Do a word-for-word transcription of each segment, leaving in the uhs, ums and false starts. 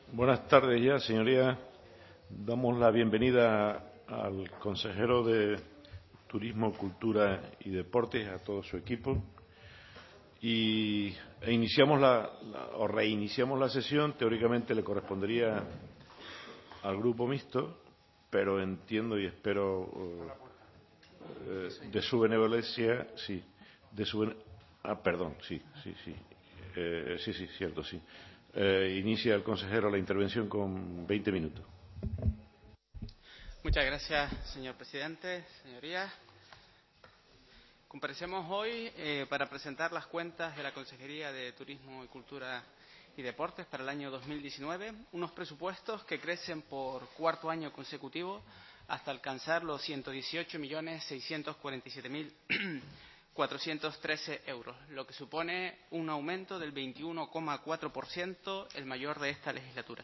Buenas tardes ya, señorías. Damos la bienvenida al consejero de Turismo, Cultura y Deportes, a todo su equipo. Y e iniciamos la, la, o reiniciamos la sesión. Teóricamente le correspondería al grupo mixto, pero entiendo y espero eh, de su benevolencia, sí, de su ah, perdón, sí, sí, sí, eh, sí, sí, cierto, sí. Eh, inicia el consejero la intervención con veinte minutos. Muchas gracias, señor presidente, señorías. Comparecemos hoy eh, para presentar las cuentas de la Consejería de Turismo y Cultura y Deportes para el año dos mil diecinueve, unos presupuestos que crecen por cuarto año consecutivo hasta alcanzar los ciento dieciocho millones seiscientos cuarenta y siete mil cuatrocientos trece euros, lo que supone un aumento del veintiuno coma cuatro por ciento, el mayor de esta legislatura.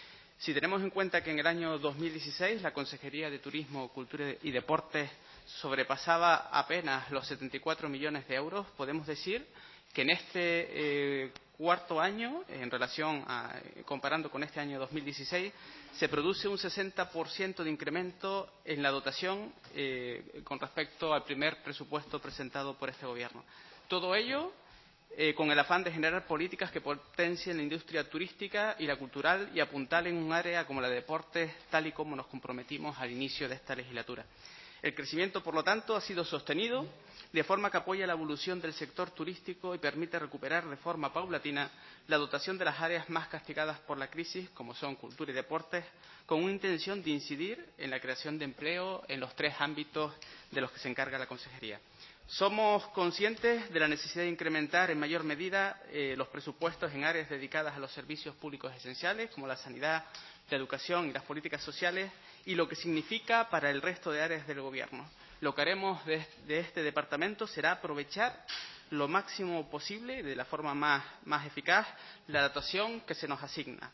Si tenemos en cuenta que en el año dos mil dieciséis la Consejería de Turismo, Cultura y Deportes sobrepasaba apenas los setenta y cuatro millones de euros, podemos decir que en este eh, cuarto año, en relación a, comparando con este año dos mil dieciséis, se produce un sesenta por ciento de incremento en la dotación eh, con respecto al primer presupuesto presentado por este Gobierno. Todo ello Eh, con el afán de generar políticas que potencien la industria turística y la cultural y apuntalen un área como la de deportes, tal y como nos comprometimos al inicio de esta legislatura. El crecimiento, por lo tanto, ha sido sostenido de forma que apoya la evolución del sector turístico y permite recuperar de forma paulatina la dotación de las áreas más castigadas por la crisis, como son cultura y deportes, con una intención de incidir en la creación de empleo en los tres ámbitos de los que se encarga la Consejería. Somos conscientes de la necesidad de incrementar en mayor medida eh, los presupuestos en áreas dedicadas a los servicios públicos esenciales, como la sanidad, la educación y las políticas sociales, y lo que significa para el resto de áreas del Gobierno. Lo que haremos de, de este departamento será aprovechar lo máximo posible, de la forma más, más eficaz, la dotación que se nos asigna.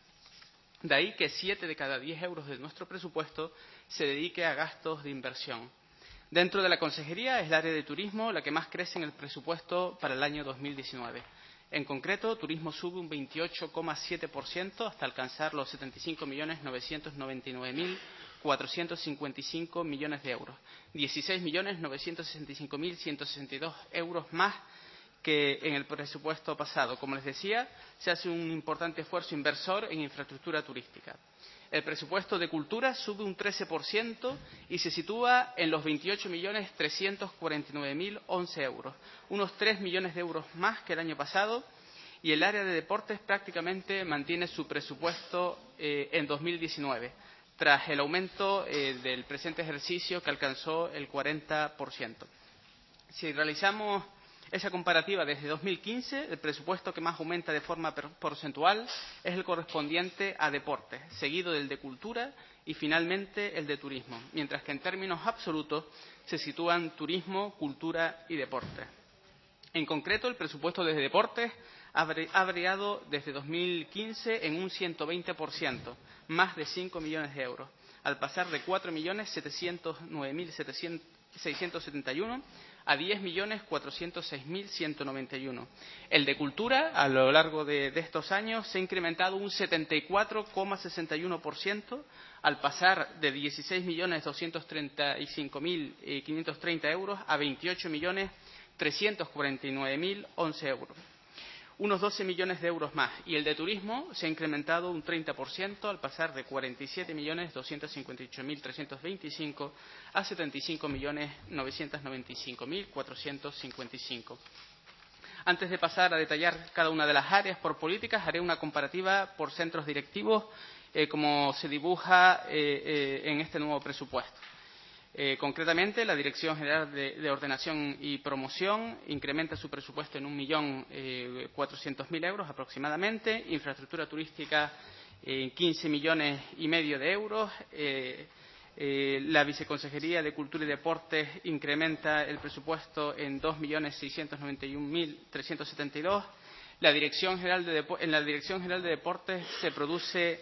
De ahí que siete de cada diez euros de nuestro presupuesto se dedique a gastos de inversión. Dentro de la Consejería es el área de turismo la que más crece en el presupuesto para el año dos mil diecinueve. En concreto, turismo sube un veintiocho coma siete por ciento hasta alcanzar los setenta y cinco millones novecientos noventa y nueve mil cuatrocientos cincuenta y cinco millones de euros, dieciséis millones novecientos sesenta y cinco mil ciento sesenta y dos euros más que en el presupuesto pasado. Como les decía, se hace un importante esfuerzo inversor en infraestructura turística. El presupuesto de cultura sube un trece por ciento y se sitúa en los veintiocho millones trescientos cuarenta y nueve mil once euros, unos tres millones de euros más que el año pasado, y el área de deportes prácticamente mantiene su presupuesto eh, en dos mil diecinueve, tras el aumento eh, del presente ejercicio que alcanzó el cuarenta por ciento. Si realizamos esa comparativa desde dos mil quince, el presupuesto que más aumenta de forma porcentual es el correspondiente a deportes, seguido del de cultura y finalmente el de turismo, mientras que en términos absolutos se sitúan turismo, cultura y deportes. En concreto, el presupuesto de deportes ha variado desde dos mil quince en un ciento veinte por ciento, más de cinco millones de euros, al pasar de cuatro millones setecientos nueve mil seiscientos setenta y uno a diez millones cuatrocientos seis mil ciento noventa y uno. El de cultura, a lo largo de, de estos años, se ha incrementado un setenta y cuatro coma sesenta y uno por ciento, al pasar de dieciséis millones doscientos treinta y cinco mil quinientos treinta euros a veintiocho millones trescientos cuarenta y nueve mil once euros, unos doce millones de euros más. Y el de turismo se ha incrementado un treinta por ciento, al pasar de cuarenta y siete millones doscientos cincuenta y ocho mil trescientos veinticinco a setenta y cinco millones novecientos noventa y cinco mil cuatrocientos cincuenta y cinco. Antes de pasar a detallar cada una de las áreas por políticas, haré una comparativa por centros directivos, eh, como se dibuja eh, eh, en este nuevo presupuesto. Eh, concretamente, la Dirección General de, de Ordenación y Promoción incrementa su presupuesto en un millón cuatrocientos mil euros aproximadamente, infraestructura turística en eh, quince millones y medio de euros, eh, eh, la Viceconsejería de Cultura y Deportes incrementa el presupuesto en dos millones seiscientos noventa y un mil trescientos setenta y dos, la Dirección General de Depo- en la Dirección General de Deportes se produce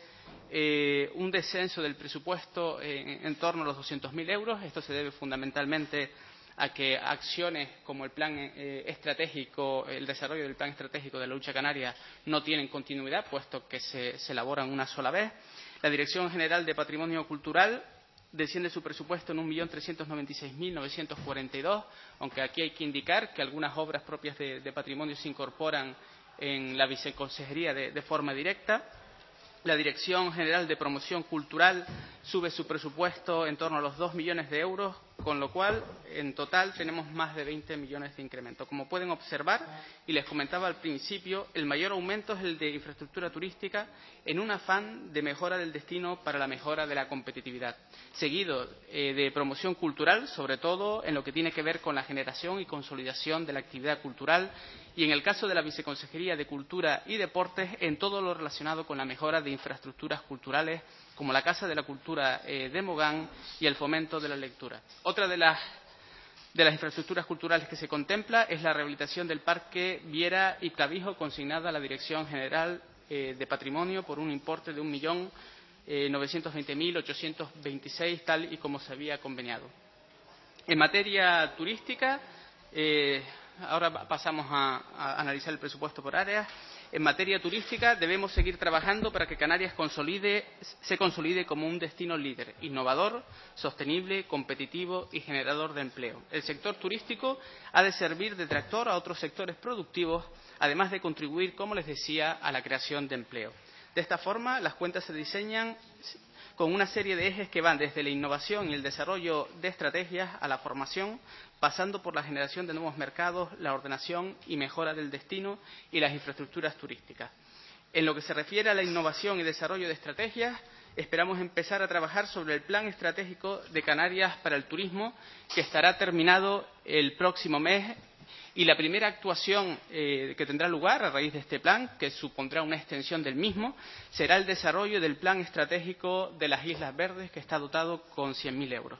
Eh, un descenso del presupuesto en, en torno a los doscientos mil euros. Esto se debe fundamentalmente a que acciones como el plan eh, estratégico, el desarrollo del plan estratégico de la lucha canaria no tienen continuidad, puesto que se, se elaboran una sola vez. La Dirección General de Patrimonio Cultural desciende su presupuesto en un millón trescientos noventa y seis mil novecientos cuarenta y dos, aunque aquí hay que indicar que algunas obras propias de, de patrimonio se incorporan en la viceconsejería de, de forma directa. La Dirección General de Promoción Cultural sube su presupuesto en torno a los dos millones de euros, con lo cual, en total, tenemos más de veinte millones de incremento. Como pueden observar, y les comentaba al principio, el mayor aumento es el de infraestructura turística en un afán de mejora del destino para la mejora de la competitividad, seguido eh, de promoción cultural, sobre todo en lo que tiene que ver con la generación y consolidación de la actividad cultural, y en el caso de la Viceconsejería de Cultura y Deportes, en todo lo relacionado con la mejora de infraestructuras culturales, como la Casa de la Cultura eh, de Mogán y el fomento de la lectura. Otra de las, de las infraestructuras culturales que se contempla es la rehabilitación del Parque Viera y Clavijo, consignada a la Dirección General eh, de Patrimonio por un importe de un millón novecientos veinte mil ochocientos veintiséis, tal y como se había conveniado. En materia turística, eh, ahora pasamos a, a analizar el presupuesto por áreas. En materia turística debemos seguir trabajando para que Canarias consolide, se consolide como un destino líder, innovador, sostenible, competitivo y generador de empleo. El sector turístico ha de servir de tractor a otros sectores productivos, además de contribuir, como les decía, a la creación de empleo. De esta forma, las cuentas se diseñan con una serie de ejes que van desde la innovación y el desarrollo de estrategias a la formación, pasando por la generación de nuevos mercados, la ordenación y mejora del destino y las infraestructuras turísticas. En lo que se refiere a la innovación y desarrollo de estrategias, esperamos empezar a trabajar sobre el Plan Estratégico de Canarias para el Turismo, que estará terminado el próximo mes, y la primera actuación eh, que tendrá lugar a raíz de este plan, que supondrá una extensión del mismo, será el desarrollo del Plan Estratégico de las Islas Verdes, que está dotado con cien mil euros.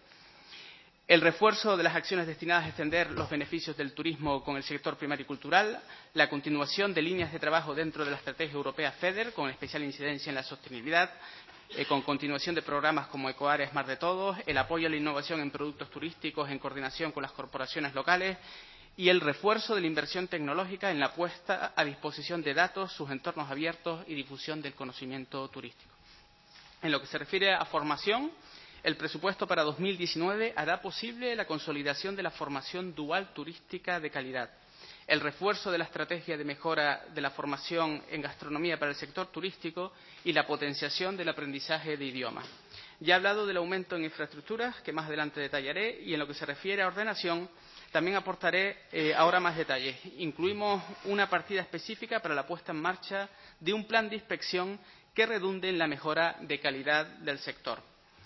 El refuerzo de las acciones destinadas a extender los beneficios del turismo con el sector primario y cultural, la continuación de líneas de trabajo dentro de la estrategia europea FEDER, con especial incidencia en la sostenibilidad, eh, con continuación de programas como Ecoáreas Mar de Todos, el apoyo a la innovación en productos turísticos en coordinación con las corporaciones locales, y el refuerzo de la inversión tecnológica en la puesta a disposición de datos, sus entornos abiertos y difusión del conocimiento turístico. En lo que se refiere a formación, el presupuesto para dos mil diecinueve hará posible la consolidación de la formación dual turística de calidad, el refuerzo de la estrategia de mejora de la formación en gastronomía para el sector turístico y la potenciación del aprendizaje de idiomas. Ya he hablado del aumento en infraestructuras, que más adelante detallaré, y en lo que se refiere a ordenación, también aportaré eh, ahora más detalles. Incluimos una partida específica para la puesta en marcha de un plan de inspección que redunde en la mejora de calidad del sector.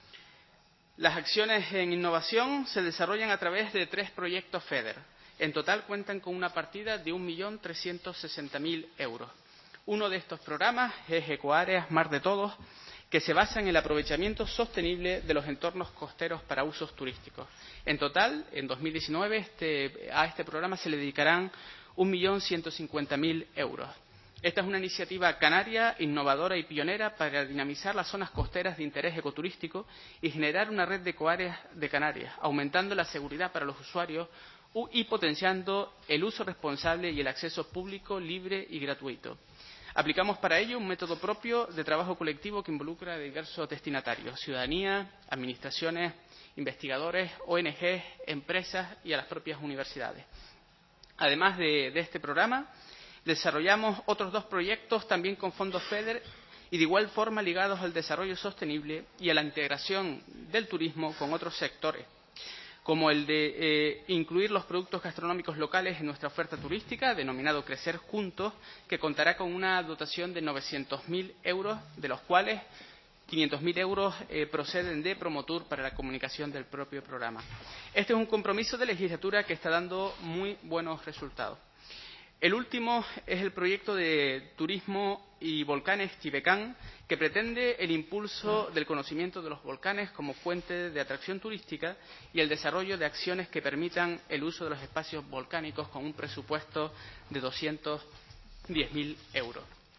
Las acciones en innovación se desarrollan a través de tres proyectos FEDER. En total cuentan con una partida de un millón trescientos sesenta mil euros. Uno de estos programas es Ecoáreas Mar de Todos, que se basa en el aprovechamiento sostenible de los entornos costeros para usos turísticos. En total, en dos mil diecinueve, este, a este programa se le dedicarán un millón ciento cincuenta mil euros. Esta es una iniciativa canaria, innovadora y pionera para dinamizar las zonas costeras de interés ecoturístico y generar una red de ecoáreas de Canarias, aumentando la seguridad para los usuarios y potenciando el uso responsable y el acceso público, libre y gratuito. Aplicamos para ello un método propio de trabajo colectivo que involucra a diversos destinatarios, ciudadanía, administraciones, investigadores, O N Ges, empresas y a las propias universidades. Además de, de este programa, desarrollamos otros dos proyectos también con fondos FEDER y de igual forma ligados al desarrollo sostenible y a la integración del turismo con otros sectores, como el de eh, incluir los productos gastronómicos locales en nuestra oferta turística, denominado Crecer Juntos, que contará con una dotación de novecientos mil euros, de los cuales quinientos mil euros eh, proceden de Promotur para la comunicación del propio programa. Este es un compromiso de legislatura que está dando muy buenos resultados. El último es el proyecto de turismo y volcanes Chivecán, que pretende el impulso del conocimiento de los volcanes como fuente de atracción turística y el desarrollo de acciones que permitan el uso de los espacios volcánicos con un presupuesto de doscientos diez mil euros.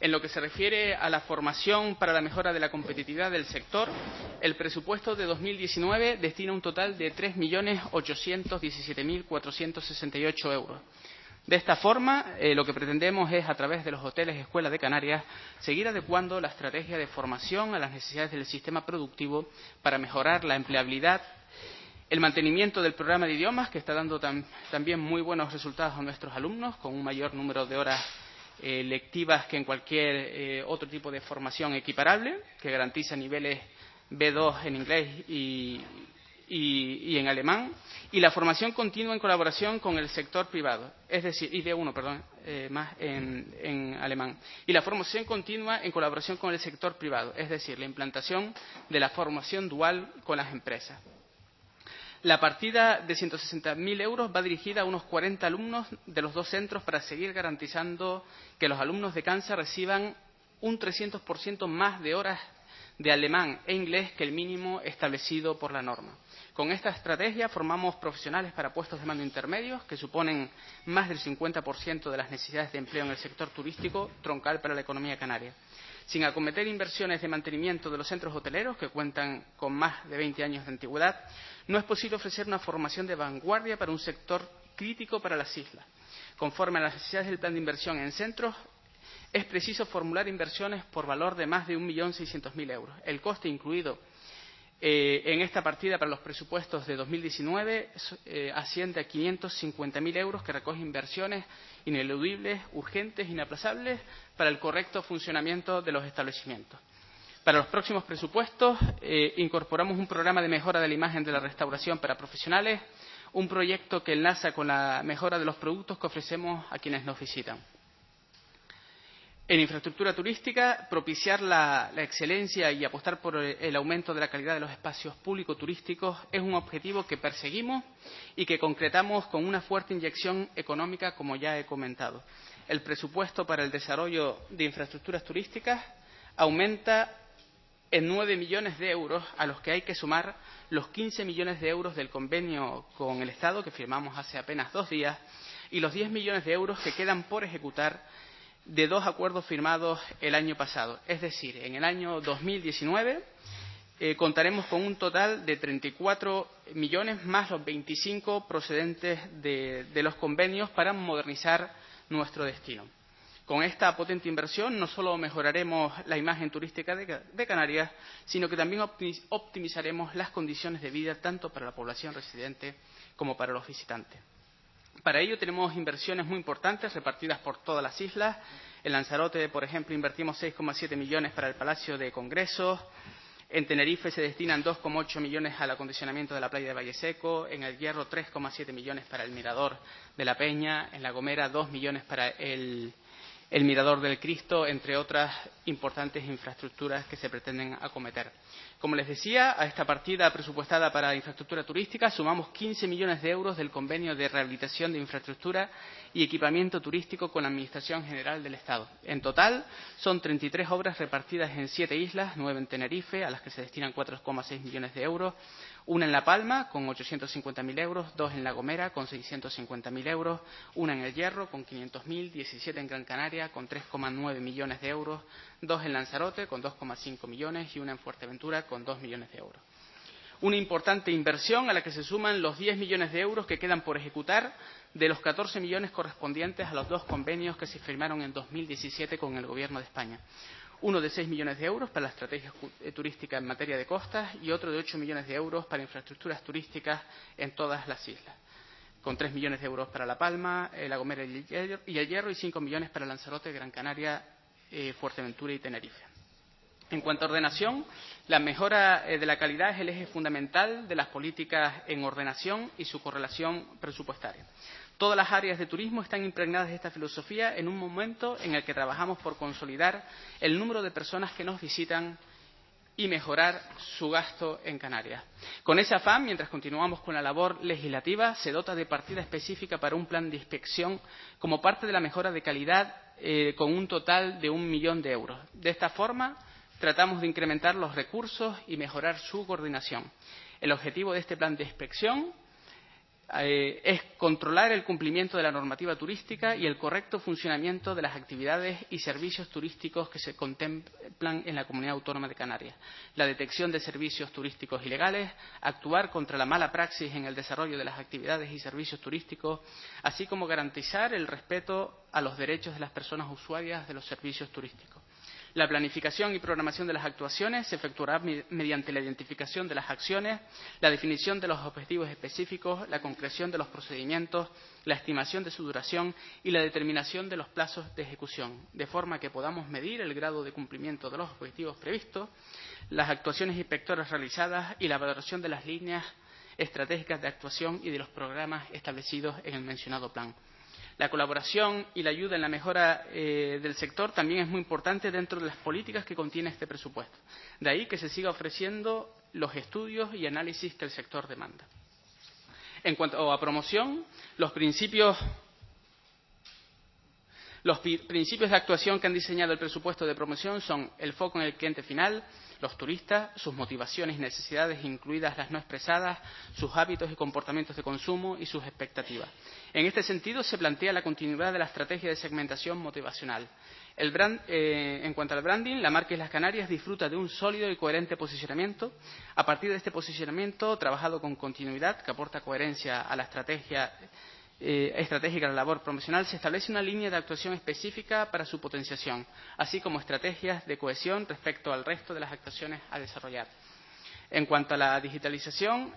En lo que se refiere a la formación para la mejora de la competitividad del sector, el presupuesto de dos mil diecinueve destina un total de tres millones ochocientos diecisiete mil cuatrocientos sesenta y ocho euros. De esta forma, eh, lo que pretendemos es, a través de los hoteles Escuela de Canarias, seguir adecuando la estrategia de formación a las necesidades del sistema productivo para mejorar la empleabilidad, el mantenimiento del programa de idiomas, que está dando tam, también muy buenos resultados a nuestros alumnos, con un mayor número de horas eh, lectivas que en cualquier eh, otro tipo de formación equiparable, que garantiza niveles B dos en inglés y, y, y en alemán, y la formación continua en colaboración con el sector privado, es decir, y B uno, perdón, eh, más en, en alemán, y la formación continua en colaboración con el sector privado, es decir, la implantación de la formación dual con las empresas. La partida de ciento sesenta mil euros va dirigida a unos cuarenta alumnos de los dos centros para seguir garantizando que los alumnos de Cansa reciban un trescientos por ciento más de horas de alemán e inglés que el mínimo establecido por la norma. Con esta estrategia formamos profesionales para puestos de mando intermedios que suponen más del cincuenta por ciento de las necesidades de empleo en el sector turístico, troncal para la economía canaria. Sin acometer inversiones de mantenimiento de los centros hoteleros, que cuentan con más de veinte años de antigüedad, no es posible ofrecer una formación de vanguardia para un sector crítico para las islas. Conforme a las necesidades del plan de inversión en centros, es preciso formular inversiones por valor de más de un millón seiscientos mil euros. El coste incluido eh, en esta partida para los presupuestos de dos mil diecinueve eh, asciende a quinientos cincuenta mil euros, que recoge inversiones ineludibles, urgentes, inaplazables para el correcto funcionamiento de los establecimientos. Para los próximos presupuestos eh, incorporamos un programa de mejora de la imagen de la restauración para profesionales, un proyecto que enlaza con la mejora de los productos que ofrecemos a quienes nos visitan. En infraestructura turística, propiciar la, la excelencia y apostar por el aumento de la calidad de los espacios públicos turísticos es un objetivo que perseguimos y que concretamos con una fuerte inyección económica, como ya he comentado. El presupuesto para el desarrollo de infraestructuras turísticas aumenta en nueve millones de euros, a los que hay que sumar los quince millones de euros del convenio con el Estado, que firmamos hace apenas dos días, y los diez millones de euros que quedan por ejecutar de dos acuerdos firmados el año pasado. Es decir, en el año dos mil diecinueve eh, contaremos con un total de treinta y cuatro millones más los veinticinco procedentes de, de los convenios para modernizar nuestro destino. Con esta potente inversión no solo mejoraremos la imagen turística de, de Canarias, sino que también optimizaremos las condiciones de vida tanto para la población residente como para los visitantes. Para ello tenemos inversiones muy importantes repartidas por todas las islas. En Lanzarote, por ejemplo, invertimos seis coma siete millones para el Palacio de Congresos. En Tenerife se destinan dos coma ocho millones al acondicionamiento de la playa de Valle Seco. En El Hierro, tres coma siete millones para el Mirador de la Peña. En La Gomera, dos millones para el, el Mirador del Cristo, entre otras importantes infraestructuras que se pretenden acometer. Como les decía, a esta partida presupuestada para infraestructura turística sumamos quince millones de euros del convenio de rehabilitación de infraestructura y equipamiento turístico con la Administración General del Estado. En total, son treinta y tres obras repartidas en siete islas, nueve en Tenerife, a las que se destinan cuatro coma seis millones de euros, una en La Palma, con ochocientos cincuenta mil euros, dos en La Gomera, con seiscientos cincuenta mil euros, una en El Hierro, con quinientos mil, diecisiete en Gran Canaria, con tres coma nueve millones de euros, dos en Lanzarote, con dos coma cinco millones, y una en Fuerteventura, con dos millones de euros. Una importante inversión a la que se suman los diez millones de euros que quedan por ejecutar de los catorce millones correspondientes a los dos convenios que se firmaron en dos mil diecisiete con el Gobierno de España. Uno de seis millones de euros para la estrategia turística en materia de costas y otro de ocho millones de euros para infraestructuras turísticas en todas las islas, con tres millones de euros para La Palma, eh, La Gomera y El Hierro, y cinco millones para Lanzarote, Gran Canaria, eh, Fuerteventura y Tenerife. En cuanto a ordenación, la mejora eh, de la calidad es el eje fundamental de las políticas en ordenación y su correlación presupuestaria. Todas las áreas de turismo están impregnadas de esta filosofía en un momento en el que trabajamos por consolidar el número de personas que nos visitan y mejorar su gasto en Canarias. Con ese afán, mientras continuamos con la labor legislativa, se dota de partida específica para un plan de inspección como parte de la mejora de calidad eh, con un total de un millón de euros. De esta forma, tratamos de incrementar los recursos y mejorar su coordinación. El objetivo de este plan de inspección eh, es controlar el cumplimiento de la normativa turística y el correcto funcionamiento de las actividades y servicios turísticos que se contemplan en la Comunidad Autónoma de Canarias, la detección de servicios turísticos ilegales, actuar contra la mala praxis en el desarrollo de las actividades y servicios turísticos, así como garantizar el respeto a los derechos de las personas usuarias de los servicios turísticos. La planificación y programación de las actuaciones se efectuará mediante la identificación de las acciones, la definición de los objetivos específicos, la concreción de los procedimientos, la estimación de su duración y la determinación de los plazos de ejecución, de forma que podamos medir el grado de cumplimiento de los objetivos previstos, las actuaciones inspectoras realizadas y la valoración de las líneas estratégicas de actuación y de los programas establecidos en el mencionado plan. La colaboración y la ayuda en la mejora eh, del sector también es muy importante dentro de las políticas que contiene este presupuesto. De ahí que se siga ofreciendo los estudios y análisis que el sector demanda. En cuanto a promoción, los principios, los principios de actuación que han diseñado el presupuesto de promoción son el foco en el cliente final, los turistas, sus motivaciones y necesidades, incluidas las no expresadas, sus hábitos y comportamientos de consumo y sus expectativas. En este sentido, se plantea la continuidad de la estrategia de segmentación motivacional. El brand, eh, en cuanto al branding, la marca Islas Canarias disfruta de un sólido y coherente posicionamiento. A partir de este posicionamiento, trabajado con continuidad, que aporta coherencia a la estrategia Eh, estratégica de la labor promocional, se establece una línea de actuación específica para su potenciación, así como estrategias de cohesión respecto al resto de las actuaciones a desarrollar. En cuanto a la digitalización,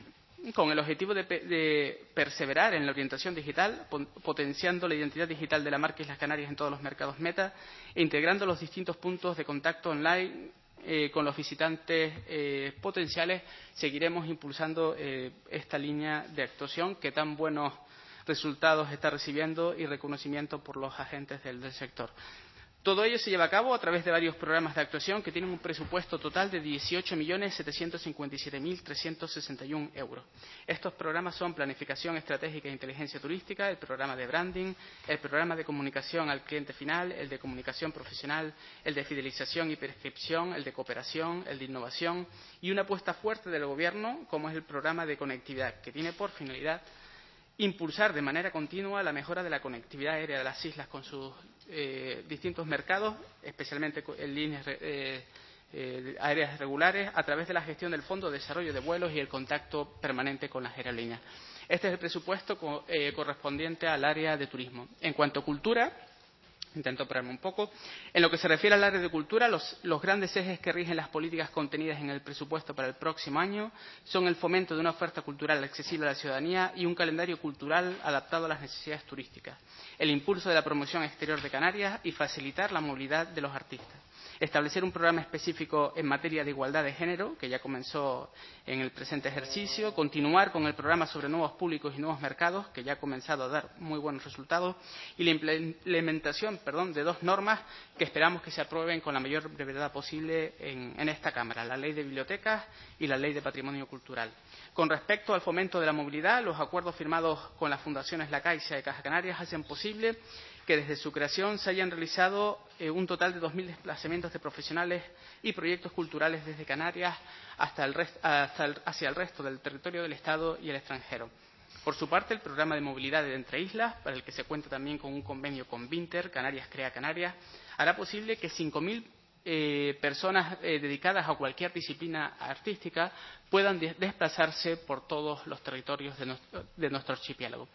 con el objetivo de, de perseverar en la orientación digital, potenciando la identidad digital de la marca Islas Canarias en todos los mercados meta e integrando los distintos puntos de contacto online Eh, con los visitantes eh, potenciales, seguiremos impulsando eh, esta línea de actuación que tan buenos resultados está recibiendo y reconocimiento por los agentes del, del sector. Todo ello se lleva a cabo a través de varios programas de actuación que tienen un presupuesto total de dieciocho millones setecientos cincuenta y siete mil trescientos sesenta y uno euros. Estos programas son Planificación Estratégica e Inteligencia Turística, el programa de Branding, el programa de Comunicación al Cliente Final, el de Comunicación Profesional, el de Fidelización y Prescripción, el de Cooperación, el de Innovación y una apuesta fuerte del Gobierno, como es el programa de Conectividad, que tiene por finalidad impulsar de manera continua la mejora de la conectividad aérea de las islas con sus eh, distintos mercados, especialmente en líneas eh, eh, aéreas regulares, a través de la gestión del Fondo de Desarrollo de Vuelos y el contacto permanente con las aerolíneas. Este es el presupuesto co eh, correspondiente al área de turismo. En cuanto a cultura, intento pararme un poco. En lo que se refiere al área de cultura, los, los grandes ejes que rigen las políticas contenidas en el presupuesto para el próximo año son el fomento de una oferta cultural accesible a la ciudadanía y un calendario cultural adaptado a las necesidades turísticas, el impulso de la promoción exterior de Canarias y facilitar la movilidad de los artistas. Establecer un programa específico en materia de igualdad de género, que ya comenzó en el presente ejercicio, continuar con el programa sobre nuevos públicos y nuevos mercados, que ya ha comenzado a dar muy buenos resultados, y la implementación perdón, de dos normas que esperamos que se aprueben con la mayor brevedad posible en, en esta Cámara, la Ley de Bibliotecas y la Ley de Patrimonio Cultural. Con respecto al fomento de la movilidad, los acuerdos firmados con las fundaciones La Caixa y Caja Canarias hacen posible que desde su creación se hayan realizado eh, un total de dos mil desplazamientos de profesionales y proyectos culturales desde Canarias hasta el rest, hasta el, hacia el resto del territorio del Estado y el extranjero. Por su parte, el programa de movilidad de Entre Islas, para el que se cuenta también con un convenio con Vinter, Canarias Crea Canarias, hará posible que cinco mil eh, personas eh, dedicadas a cualquier disciplina artística puedan de desplazarse por todos los territorios de nuestro, de nuestro archipiélago.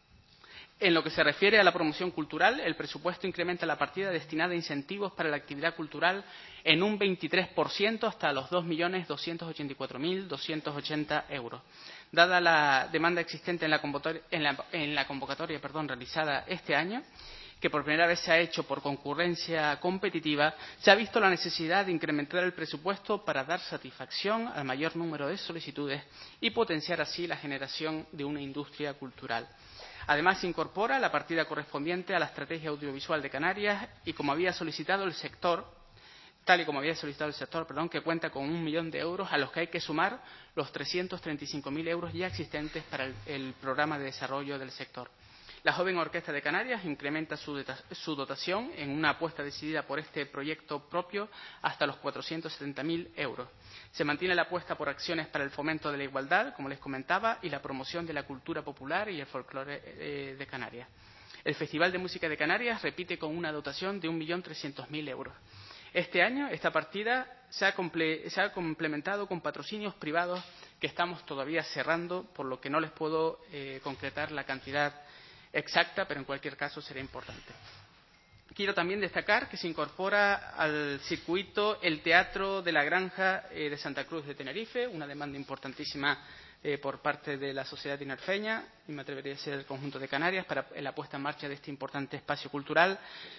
En lo que se refiere a la promoción cultural, el presupuesto incrementa la partida destinada a incentivos para la actividad cultural en un veintitrés por ciento hasta los dos millones doscientos ochenta y cuatro mil doscientos ochenta euros. Dada la demanda existente en la convocatoria, en la, en la convocatoria perdón, realizada este año, que por primera vez se ha hecho por concurrencia competitiva, se ha visto la necesidad de incrementar el presupuesto para dar satisfacción al mayor número de solicitudes y potenciar así la generación de una industria cultural. Además, se incorpora la partida correspondiente a la estrategia audiovisual de Canarias y, como había solicitado el sector, tal y como había solicitado el sector, perdón, que cuenta con un millón de euros, a los que hay que sumar los trescientos treinta y cinco mil euros ya existentes para el, el programa de desarrollo del sector. La Joven Orquesta de Canarias incrementa su, su dotación en una apuesta decidida por este proyecto propio hasta los cuatrocientos setenta mil euros. Se mantiene la apuesta por acciones para el fomento de la igualdad, como les comentaba, y la promoción de la cultura popular y el folclore eh, de Canarias. El Festival de Música de Canarias repite con una dotación de un millón trescientos mil euros. Este año esta partida se ha, comple se ha complementado con patrocinios privados que estamos todavía cerrando, por lo que no les puedo eh, concretar la cantidad exacta, pero en cualquier caso será importante. Quiero también destacar que se incorpora al circuito el Teatro de la Granja eh, de Santa Cruz de Tenerife, una demanda importantísima eh, por parte de la sociedad tinerfeña, y me atrevería a decir el conjunto de Canarias, para la puesta en marcha de este importante espacio cultural.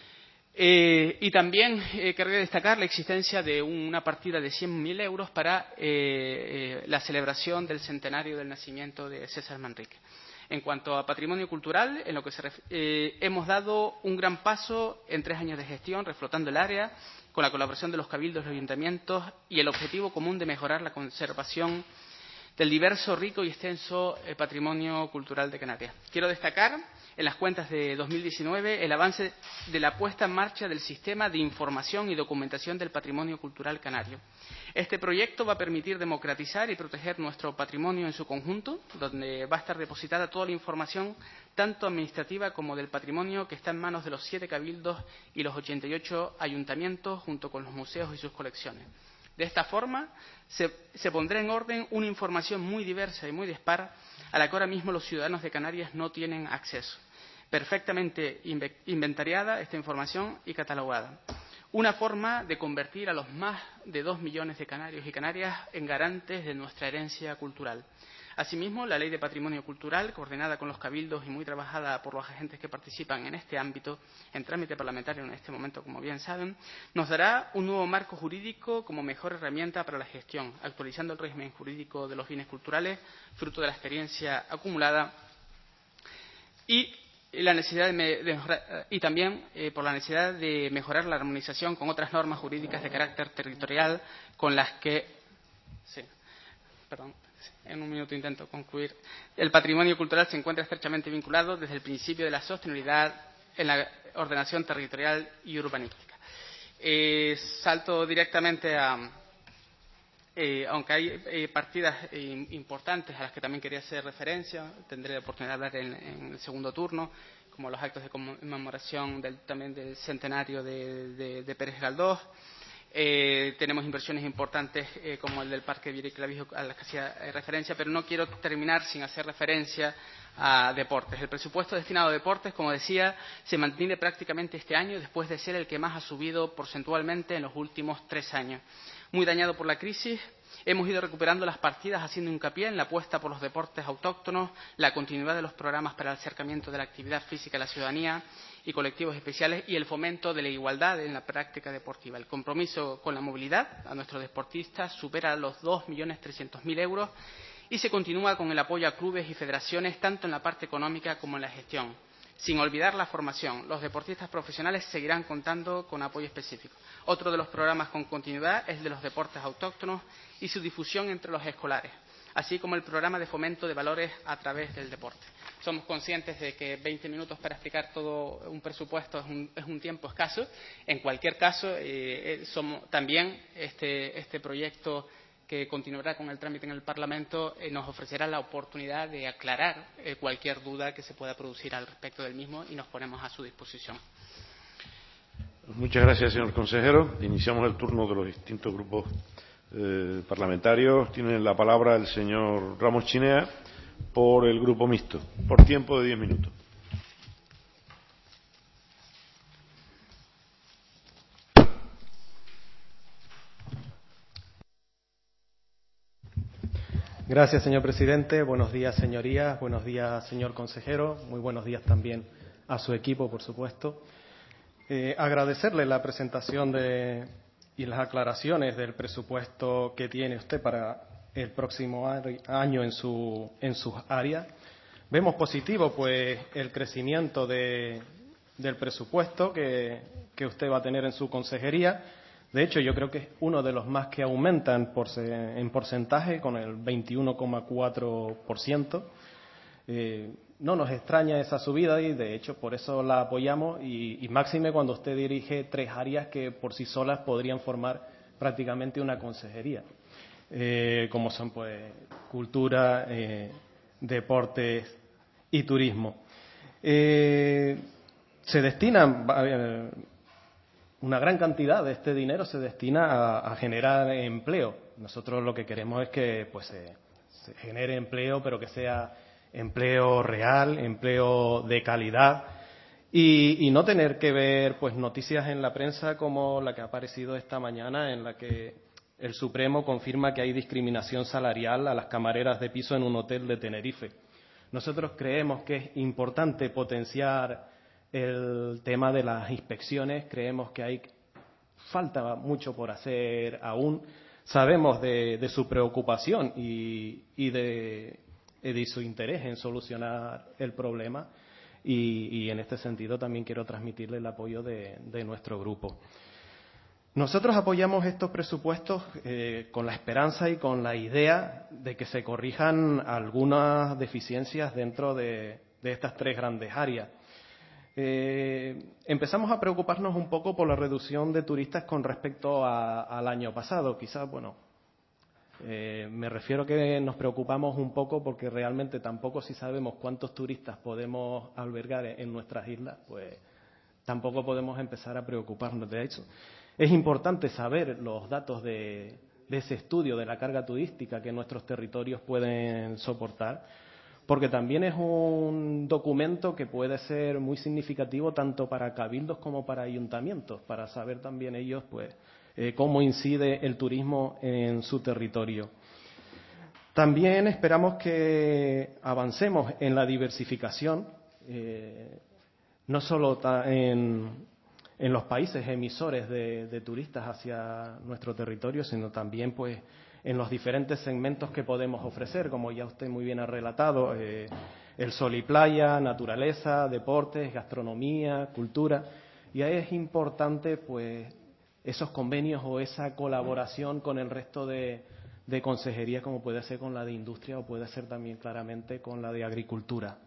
Eh, y también eh, querría destacar la existencia de una partida de cien mil euros para eh, eh, la celebración del centenario del nacimiento de César Manrique. En cuanto a patrimonio cultural, en lo que se eh, hemos dado un gran paso en tres años de gestión, reflotando el área, con la colaboración de los cabildos y los ayuntamientos y el objetivo común de mejorar la conservación del diverso, rico y extenso eh, patrimonio cultural de Canarias. Quiero destacar en las cuentas de dos mil diecinueve el avance de la puesta en marcha del sistema de información y documentación del patrimonio cultural canario. Este proyecto va a permitir democratizar y proteger nuestro patrimonio en su conjunto, donde va a estar depositada toda la información, tanto administrativa como del patrimonio, que está en manos de los siete cabildos y los ochenta y ocho ayuntamientos, junto con los museos y sus colecciones. De esta forma, se, se pondrá en orden una información muy diversa y muy dispar a la que ahora mismo los ciudadanos de Canarias no tienen acceso. Perfectamente inventariada esta información y catalogada. Una forma de convertir a los más de dos millones de canarios y canarias en garantes de nuestra herencia cultural. Asimismo, la Ley de Patrimonio Cultural, coordinada con los cabildos y muy trabajada por los agentes que participan en este ámbito, en trámite parlamentario en este momento, como bien saben, nos dará un nuevo marco jurídico como mejor herramienta para la gestión, actualizando el régimen jurídico de los bienes culturales, fruto de la experiencia acumulada y la necesidad de, de mejorar, y también eh, por la necesidad de mejorar la armonización con otras normas jurídicas de carácter territorial con las que, sí, perdón, en un minuto intento concluir, el patrimonio cultural se encuentra estrechamente vinculado desde el principio de la sostenibilidad en la ordenación territorial y urbanística. Eh, salto directamente a, eh, aunque hay eh, partidas eh, importantes a las que también quería hacer referencia, tendré la oportunidad de hablar en, en el segundo turno, como los actos de conmemoración del, también del centenario de, de, de Pérez Galdós. Eh, tenemos inversiones importantes eh, como el del Parque Viera y Clavijo a las que hacía eh, referencia, pero no quiero terminar sin hacer referencia a deportes. El presupuesto destinado a deportes, como decía, se mantiene prácticamente este año después de ser el que más ha subido porcentualmente en los últimos tres años. Muy dañado por la crisis, hemos ido recuperando las partidas haciendo hincapié en la apuesta por los deportes autóctonos, la continuidad de los programas para el acercamiento de la actividad física a la ciudadanía y colectivos especiales y el fomento de la igualdad en la práctica deportiva. El compromiso con la movilidad a nuestros deportistas supera los dos millones trescientos mil euros y se continúa con el apoyo a clubes y federaciones tanto en la parte económica como en la gestión. Sin olvidar la formación, los deportistas profesionales seguirán contando con apoyo específico. Otro de los programas con continuidad es el de los deportes autóctonos y su difusión entre los escolares, así como el programa de fomento de valores a través del deporte. Somos conscientes de que veinte minutos para explicar todo un presupuesto es un, es un tiempo escaso. En cualquier caso, eh, somos, también este, este proyecto que continuará con el trámite en el Parlamento eh, nos ofrecerá la oportunidad de aclarar eh, cualquier duda que se pueda producir al respecto del mismo y nos ponemos a su disposición. Muchas gracias, señor consejero. Iniciamos el turno de los distintos grupos eh, parlamentarios. Tiene la palabra el señor Ramos Chinea por el Grupo Mixto, por tiempo de diez minutos. Gracias, señor presidente. Buenos días, señorías. Buenos días, señor consejero. Muy buenos días también a su equipo, por supuesto. Eh, agradecerle la presentación de, y las aclaraciones del presupuesto que tiene usted para el próximo año en, su, en sus áreas. Vemos positivo, pues, el crecimiento de, del presupuesto que, que usted va a tener en su consejería. De hecho, yo creo que es uno de los más que aumentan por, en porcentaje, con el veintiuno coma cuatro por ciento. Eh, no nos extraña esa subida y, de hecho, por eso la apoyamos y, y máxime cuando usted dirige tres áreas que por sí solas podrían formar prácticamente una consejería, eh, como son pues cultura, eh, deportes y turismo. Eh, se destina eh, una gran cantidad de este dinero se destina a, a generar empleo. Nosotros lo que queremos es que pues se, se genere empleo, pero que sea empleo real, empleo de calidad y, y no tener que ver pues noticias en la prensa como la que ha aparecido esta mañana, en la que el Supremo confirma que hay discriminación salarial a las camareras de piso en un hotel de Tenerife. Nosotros creemos que es importante potenciar el tema de las inspecciones, creemos que hay falta mucho por hacer aún. Sabemos de, de su preocupación y, y de, de su interés en solucionar el problema y, y en este sentido también quiero transmitirle el apoyo de, de nuestro grupo. Nosotros apoyamos estos presupuestos eh, con la esperanza y con la idea de que se corrijan algunas deficiencias dentro de, de estas tres grandes áreas. Eh, empezamos a preocuparnos un poco por la reducción de turistas con respecto a, al año pasado. Quizás, bueno, eh, me refiero a que nos preocupamos un poco porque realmente tampoco si sabemos cuántos turistas podemos albergar en nuestras islas, pues tampoco podemos empezar a preocuparnos de eso. Es importante saber los datos de, de ese estudio de la carga turística que nuestros territorios pueden soportar, porque también es un documento que puede ser muy significativo tanto para cabildos como para ayuntamientos, para saber también ellos pues eh, cómo incide el turismo en su territorio. También esperamos que avancemos en la diversificación, eh, no solo en, en los países emisores de, de turistas hacia nuestro territorio, sino también pues en los diferentes segmentos que podemos ofrecer, como ya usted muy bien ha relatado, eh, el sol y playa, naturaleza, deportes, gastronomía, cultura. Y ahí es importante pues esos convenios o esa colaboración con el resto de, de consejerías, como puede ser con la de industria o puede ser también claramente con la de agricultura.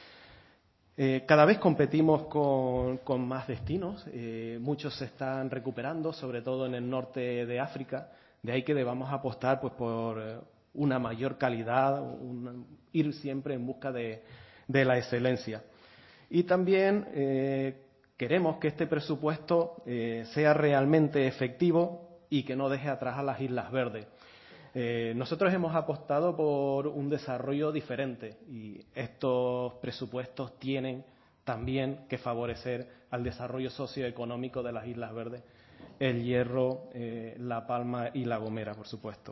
Eh, cada vez competimos con, con más destinos, eh, muchos se están recuperando, sobre todo en el norte de África. De ahí que debamos apostar pues, por una mayor calidad, un, ir siempre en busca de, de la excelencia. Y también eh, queremos que este presupuesto eh, sea realmente efectivo y que no deje atrás a las Islas Verdes. Eh, nosotros hemos apostado por un desarrollo diferente y estos presupuestos tienen también que favorecer al desarrollo socioeconómico de las Islas Verdes, El Hierro, eh, La Palma y La Gomera, por supuesto.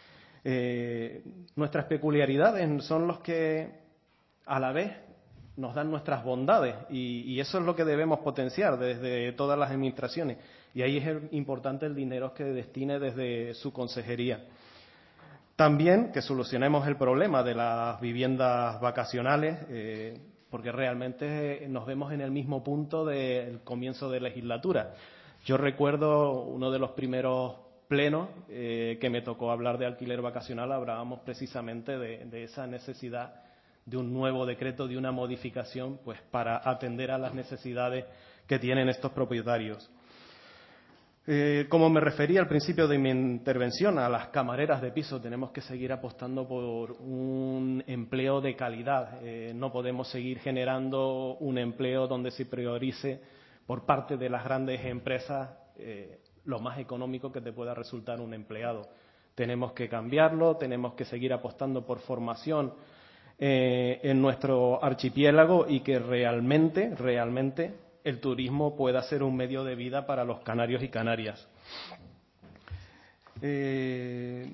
Eh, nuestras peculiaridades son los que a la vez nos dan nuestras bondades y, y eso es lo que debemos potenciar desde todas las administraciones y ahí es importante el dinero que destine desde su consejería. También que solucionemos el problema de las viviendas vacacionales, eh, porque realmente nos vemos en el mismo punto del comienzo de legislatura. Yo recuerdo uno de los primeros plenos eh, que me tocó hablar de alquiler vacacional, hablábamos precisamente de, de esa necesidad de un nuevo decreto, de una modificación, pues para atender a las necesidades que tienen estos propietarios. Eh, como me refería al principio de mi intervención, a las camareras de piso, tenemos que seguir apostando por un empleo de calidad. Eh, no podemos seguir generando un empleo donde se priorice por parte de las grandes empresas eh, lo más económico que te pueda resultar un empleado. Tenemos que cambiarlo, tenemos que seguir apostando por formación eh, en nuestro archipiélago y que realmente, realmente el turismo pueda ser un medio de vida para los canarios y canarias. Eh,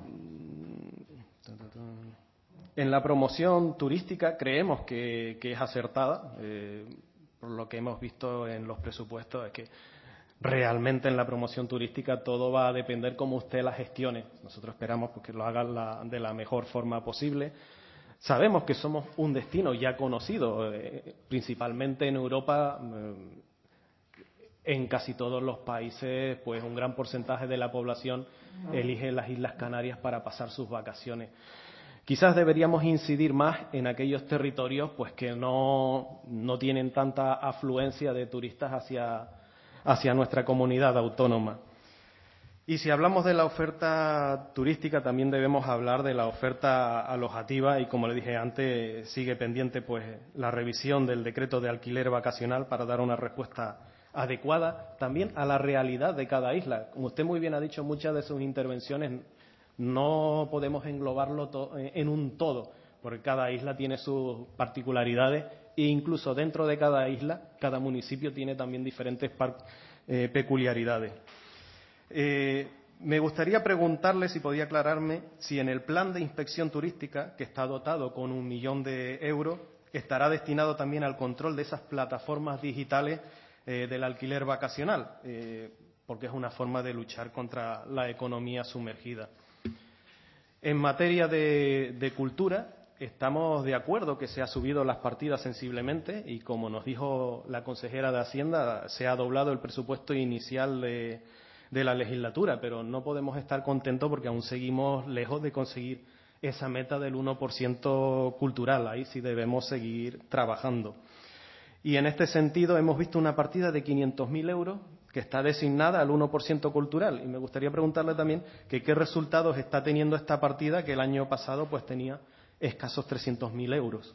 en la promoción turística creemos que, que es acertada, eh, por lo que hemos visto en los presupuestos, es que realmente en la promoción turística todo va a depender cómo usted la gestione. Nosotros esperamos que lo haga la, de la mejor forma posible. Sabemos que somos un destino ya conocido, eh, principalmente en Europa, eh, en casi todos los países, pues un gran porcentaje de la población elige las Islas Canarias para pasar sus vacaciones. Quizás deberíamos incidir más en aquellos territorios pues, que no, no tienen tanta afluencia de turistas hacia, hacia nuestra comunidad autónoma. Y si hablamos de la oferta turística, también debemos hablar de la oferta alojativa y, como le dije antes, sigue pendiente pues, la revisión del decreto de alquiler vacacional para dar una respuesta adecuada también a la realidad de cada isla. Como usted muy bien ha dicho en muchas de sus intervenciones, no podemos englobarlo en un todo, porque cada isla tiene sus particularidades e incluso dentro de cada isla, cada municipio tiene también diferentes eh, peculiaridades. Eh, me gustaría preguntarle si podía aclararme si en el plan de inspección turística, que está dotado con un millón de euros, estará destinado también al control de esas plataformas digitales eh, del alquiler vacacional, eh, porque es una forma de luchar contra la economía sumergida. En materia de, de cultura, estamos de acuerdo que se ha subido las partidas sensiblemente y, como nos dijo la consejera de Hacienda, se ha doblado el presupuesto inicial de de la legislatura, pero no podemos estar contentos porque aún seguimos lejos de conseguir esa meta del uno por ciento cultural. Ahí sí debemos seguir trabajando. Y en este sentido hemos visto una partida de quinientos mil euros que está designada al uno por ciento cultural. Y me gustaría preguntarle también que qué resultados está teniendo esta partida que el año pasado pues tenía escasos trescientos mil euros.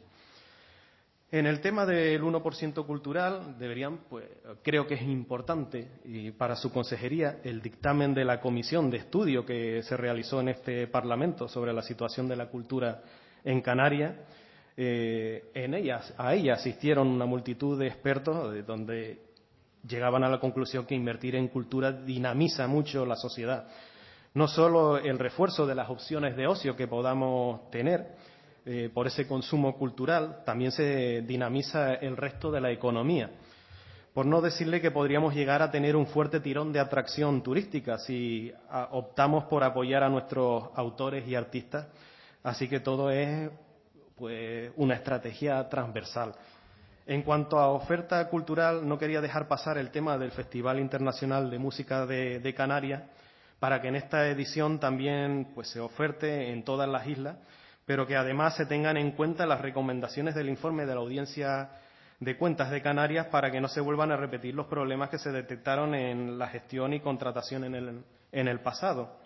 En el tema del uno por ciento cultural, deberían, pues, creo que es importante y para su consejería el dictamen de la comisión de estudio que se realizó en este Parlamento sobre la situación de la cultura en Canarias. Eh, en ellas, a ella asistieron una multitud de expertos de donde llegaban a la conclusión que invertir en cultura dinamiza mucho la sociedad. No solo el refuerzo de las opciones de ocio que podamos tener, Eh, por ese consumo cultural, también se dinamiza el resto de la economía. Por no decirle que podríamos llegar a tener un fuerte tirón de atracción turística si a, optamos por apoyar a nuestros autores y artistas. Así que todo es pues, una estrategia transversal. En cuanto a oferta cultural, no quería dejar pasar el tema del Festival Internacional de Música de, de Canarias, para que en esta edición también pues, se oferte en todas las islas, pero que además se tengan en cuenta las recomendaciones del informe de la Audiencia de Cuentas de Canarias para que no se vuelvan a repetir los problemas que se detectaron en la gestión y contratación en el, en el pasado.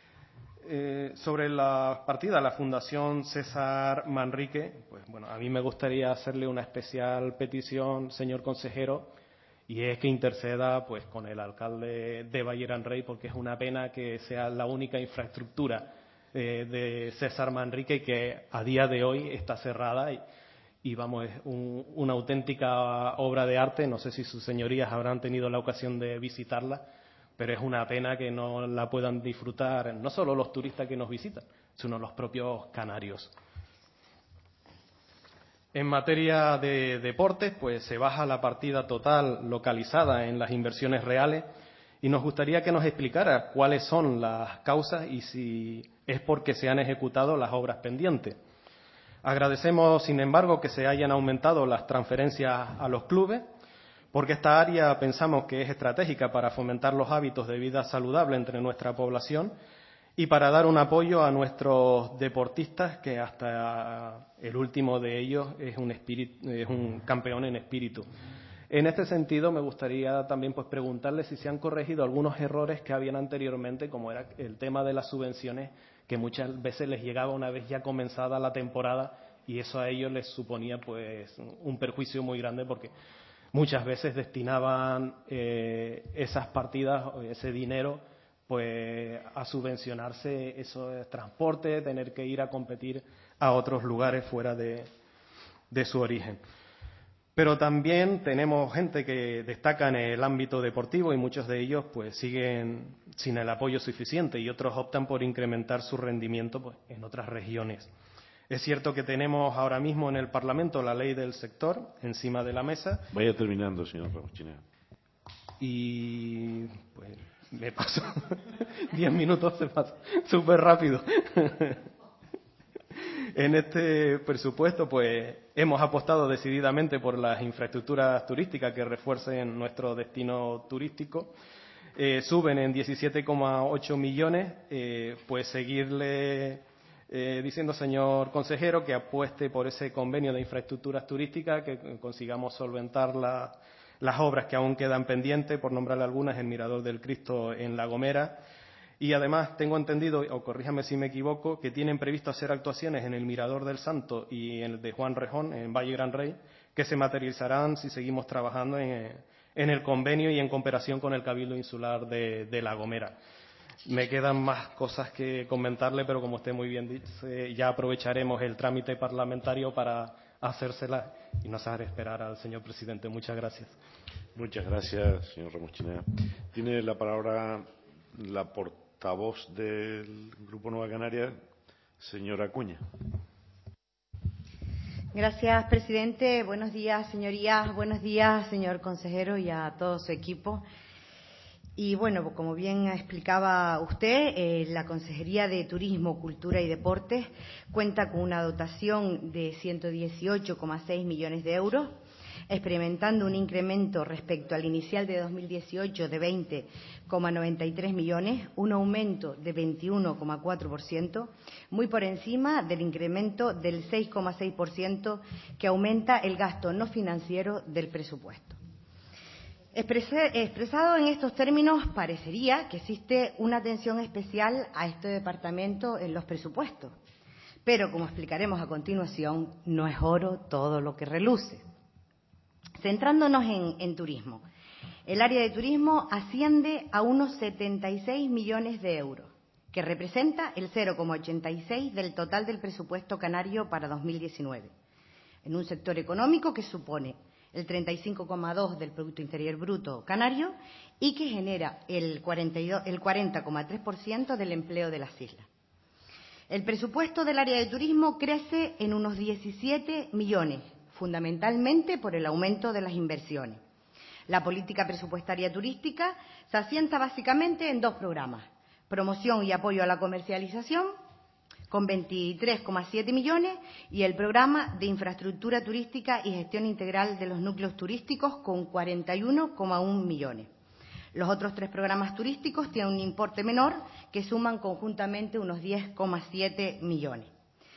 Eh, sobre la partida, la Fundación César Manrique, pues bueno, a mí me gustaría hacerle una especial petición, señor consejero, y es que interceda pues con el alcalde de Bahiera en Rey, porque es una pena que sea la única infraestructura de César Manrique que a día de hoy está cerrada y, y vamos, es un, una auténtica obra de arte. No sé si sus señorías habrán tenido la ocasión de visitarla, pero es una pena que no la puedan disfrutar no solo los turistas que nos visitan, sino los propios canarios. En materia de deportes, pues se baja la partida total localizada en las inversiones reales y nos gustaría que nos explicara cuáles son las causas y si es porque se han ejecutado las obras pendientes. Agradecemos, sin embargo, que se hayan aumentado las transferencias a los clubes, porque esta área pensamos que es estratégica para fomentar los hábitos de vida saludable entre nuestra población y para dar un apoyo a nuestros deportistas, que hasta el último de ellos es un, espíritu, es un campeón en espíritu. En este sentido, me gustaría también pues, preguntarle si se han corregido algunos errores que habían anteriormente, como era el tema de las subvenciones, que muchas veces les llegaba una vez ya comenzada la temporada y eso a ellos les suponía pues, un perjuicio muy grande porque muchas veces destinaban eh, esas partidas, ese dinero, pues a subvencionarse esos transportes, tener que ir a competir a otros lugares fuera de, de su origen. Pero también tenemos gente que destaca en el ámbito deportivo y muchos de ellos pues siguen sin el apoyo suficiente y otros optan por incrementar su rendimiento pues, en otras regiones. Es cierto que tenemos ahora mismo en el Parlamento la ley del sector encima de la mesa. Vaya terminando, señor Ramos Chinea. Y pues me paso diez minutos, se pasa súper rápido. En este presupuesto, pues, hemos apostado decididamente por las infraestructuras turísticas que refuercen nuestro destino turístico. Eh, suben en diecisiete coma ocho millones, eh, pues seguirle Eh, diciendo, señor consejero, que apueste por ese convenio de infraestructuras turísticas, que consigamos solventar la, las obras que aún quedan pendientes, por nombrarle algunas, el Mirador del Cristo en La Gomera. Y además tengo entendido, o corríjame si me equivoco, que tienen previsto hacer actuaciones en el Mirador del Santo y en el de Juan Rejón, en Valle Gran Rey, que se materializarán si seguimos trabajando en, en el convenio y en cooperación con el Cabildo Insular de, de La Gomera. Me quedan más cosas que comentarle, pero como usted muy bien dice, ya aprovecharemos el trámite parlamentario para hacérselas y no saber esperar al señor presidente. Muchas gracias. Muchas gracias, señor Ramos Chinea. Tiene la palabra la portavoz del Grupo Nueva Canaria, señora Acuña. Gracias, presidente. Buenos días, señorías. Buenos días, señor consejero, y a todo su equipo. Y bueno, como bien explicaba usted, eh, la Consejería de Turismo, Cultura y Deportes cuenta con una dotación de ciento dieciocho coma seis millones de euros, experimentando un incremento respecto al inicial de dos mil dieciocho de veinte coma noventa y tres millones, un aumento de veintiuno coma cuatro por ciento, muy por encima del incremento del seis coma seis por ciento que aumenta el gasto no financiero del presupuesto. Expresado en estos términos, parecería que existe una atención especial a este departamento en los presupuestos, pero, como explicaremos a continuación, no es oro todo lo que reluce. Centrándonos en, en turismo, el área de turismo asciende a unos setenta y seis millones de euros, que representa el cero coma ochenta y seis por ciento del total del presupuesto canario para dos mil diecinueve, en un sector económico que supone el treinta y cinco coma dos por ciento del Producto Interior Bruto canario y que genera el cuarenta coma tres por ciento del empleo de las islas. El presupuesto del área de turismo crece en unos diecisiete millones, fundamentalmente por el aumento de las inversiones. La política presupuestaria turística se asienta básicamente en dos programas: promoción y apoyo a la comercialización, con veintitrés coma siete millones, y el programa de infraestructura turística y gestión integral de los núcleos turísticos, con cuarenta y uno coma uno millones. Los otros tres programas turísticos tienen un importe menor, que suman conjuntamente unos diez coma siete millones.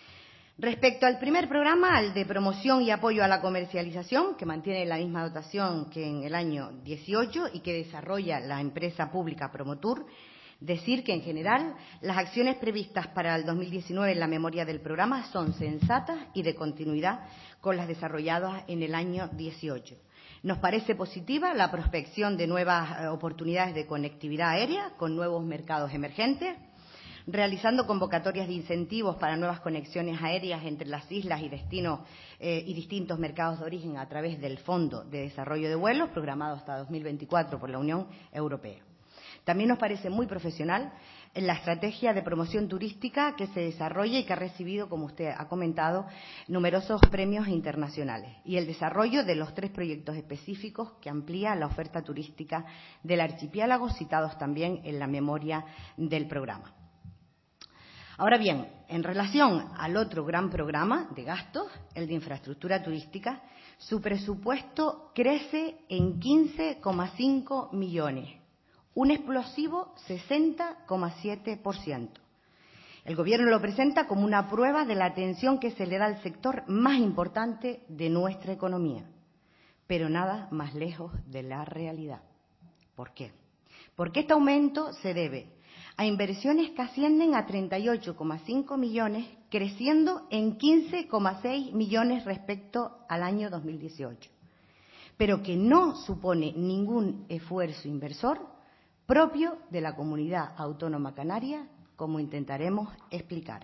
Respecto al primer programa, al de promoción y apoyo a la comercialización, que mantiene la misma dotación que en el año dieciocho y que desarrolla la empresa pública Promotur, decir que, en general, las acciones previstas para el dos mil diecinueve en la memoria del programa son sensatas y de continuidad con las desarrolladas en el año dieciocho. Nos parece positiva la prospección de nuevas oportunidades de conectividad aérea con nuevos mercados emergentes, realizando convocatorias de incentivos para nuevas conexiones aéreas entre las islas y destinos eh, y distintos mercados de origen a través del Fondo de Desarrollo de Vuelos, programado hasta dos mil veinticuatro por la Unión Europea. También nos parece muy profesional la estrategia de promoción turística que se desarrolla y que ha recibido, como usted ha comentado, numerosos premios internacionales, y el desarrollo de los tres proyectos específicos que amplía la oferta turística del archipiélago, citados también en la memoria del programa. Ahora bien, en relación al otro gran programa de gastos, el de infraestructura turística, su presupuesto crece en quince coma cinco millones, un explosivo sesenta coma siete por ciento. El Gobierno lo presenta como una prueba de la atención que se le da al sector más importante de nuestra economía, pero nada más lejos de la realidad. ¿Por qué? Porque este aumento se debe a inversiones que ascienden a treinta y ocho coma cinco millones, creciendo en quince coma seis millones respecto al año dos mil dieciocho, pero que no supone ningún esfuerzo inversor propio de la Comunidad Autónoma Canaria, como intentaremos explicar.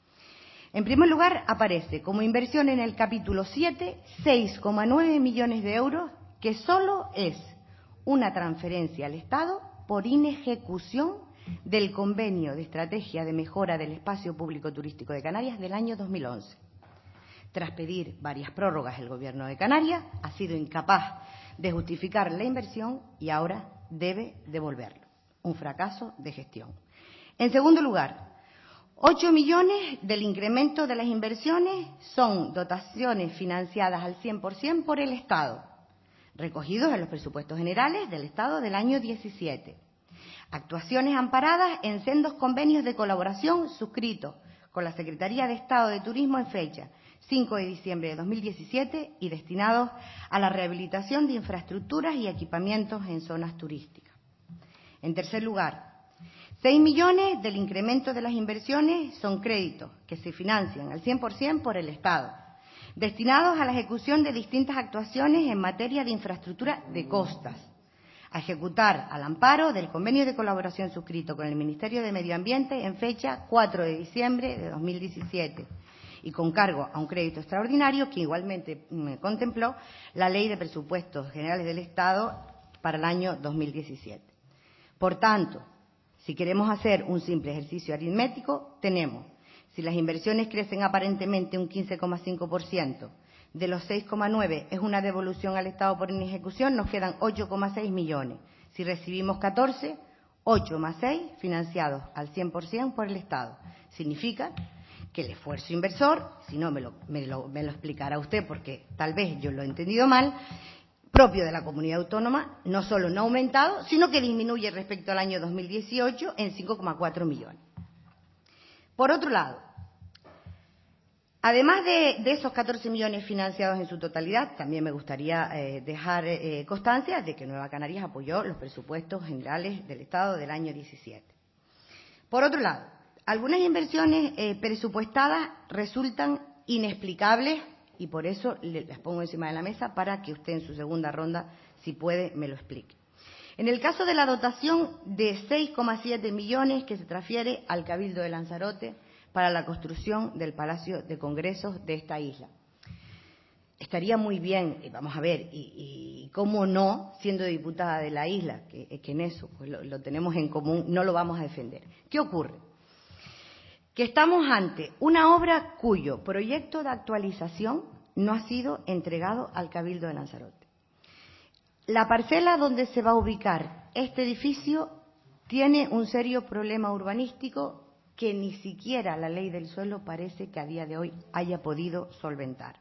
En primer lugar, aparece como inversión en el capítulo siete, seis coma nueve millones de euros, que solo es una transferencia al Estado por inejecución del Convenio de Estrategia de Mejora del Espacio Público Turístico de Canarias del año dos mil once. Tras pedir varias prórrogas, el Gobierno de Canarias ha sido incapaz de justificar la inversión y ahora debe devolverlo. Un fracaso de gestión. En segundo lugar, ocho millones del incremento de las inversiones son dotaciones financiadas al cien por ciento por el Estado, recogidos en los presupuestos generales del Estado del año diecisiete. Actuaciones amparadas en sendos convenios de colaboración suscritos con la Secretaría de Estado de Turismo en fecha cinco de diciembre de dos mil diecisiete y destinados a la rehabilitación de infraestructuras y equipamientos en zonas turísticas. En tercer lugar, seis millones del incremento de las inversiones son créditos que se financian al cien por ciento por el Estado, destinados a la ejecución de distintas actuaciones en materia de infraestructura de costas, a ejecutar al amparo del convenio de colaboración suscrito con el Ministerio de Medio Ambiente en fecha cuatro de diciembre de dos mil diecisiete y con cargo a un crédito extraordinario que igualmente me contempló la Ley de Presupuestos Generales del Estado para el año dos mil diecisiete. Por tanto, si queremos hacer un simple ejercicio aritmético, tenemos, si las inversiones crecen aparentemente un quince coma cinco por ciento, de los seis coma nueve es una devolución al Estado por inejecución, nos quedan ocho coma seis millones. Si recibimos catorce, ocho más seis financiados al cien por ciento por el Estado. Significa que el esfuerzo inversor, si no me lo, me lo, me lo explicará usted porque tal vez yo lo he entendido mal, propio de la comunidad autónoma, no solo no ha aumentado, sino que disminuye respecto al año dos mil dieciocho en cinco coma cuatro millones. Por otro lado, además de, de esos catorce millones financiados en su totalidad, también me gustaría eh, dejar eh, constancia de que Nueva Canarias apoyó los presupuestos generales del Estado del año diecisiete. Por otro lado, algunas inversiones eh, presupuestadas resultan inexplicables y por eso las pongo encima de la mesa para que usted en su segunda ronda, si puede, me lo explique. En el caso de la dotación de seis coma siete millones que se transfiere al Cabildo de Lanzarote para la construcción del Palacio de Congresos de esta isla. Estaría muy bien, y vamos a ver, y, y cómo no, siendo diputada de la isla, que, que en eso pues lo, lo tenemos en común, no lo vamos a defender. ¿Qué ocurre? Que estamos ante una obra cuyo proyecto de actualización no ha sido entregado al Cabildo de Lanzarote. La parcela donde se va a ubicar este edificio tiene un serio problema urbanístico que ni siquiera la ley del suelo parece que a día de hoy haya podido solventar.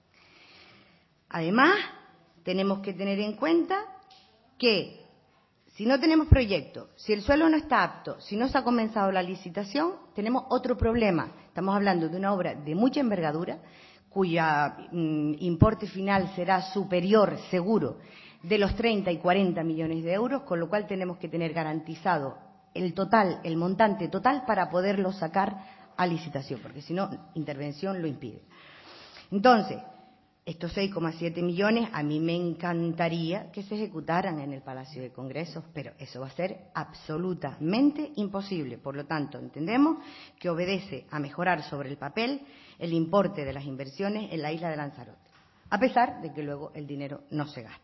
Además, tenemos que tener en cuenta que si no tenemos proyecto, si el suelo no está apto, si no se ha comenzado la licitación, tenemos otro problema. Estamos hablando de una obra de mucha envergadura, cuya mm, importe final será superior, seguro, de los treinta y cuarenta millones de euros, con lo cual tenemos que tener garantizado el total, el montante total para poderlo sacar a licitación, porque si no, intervención lo impide. Entonces, estos seis coma siete millones a mí me encantaría que se ejecutaran en el Palacio de Congresos, pero eso va a ser absolutamente imposible. Por lo tanto, entendemos que obedece a mejorar sobre el papel el importe de las inversiones en la isla de Lanzarote, a pesar de que luego el dinero no se gaste.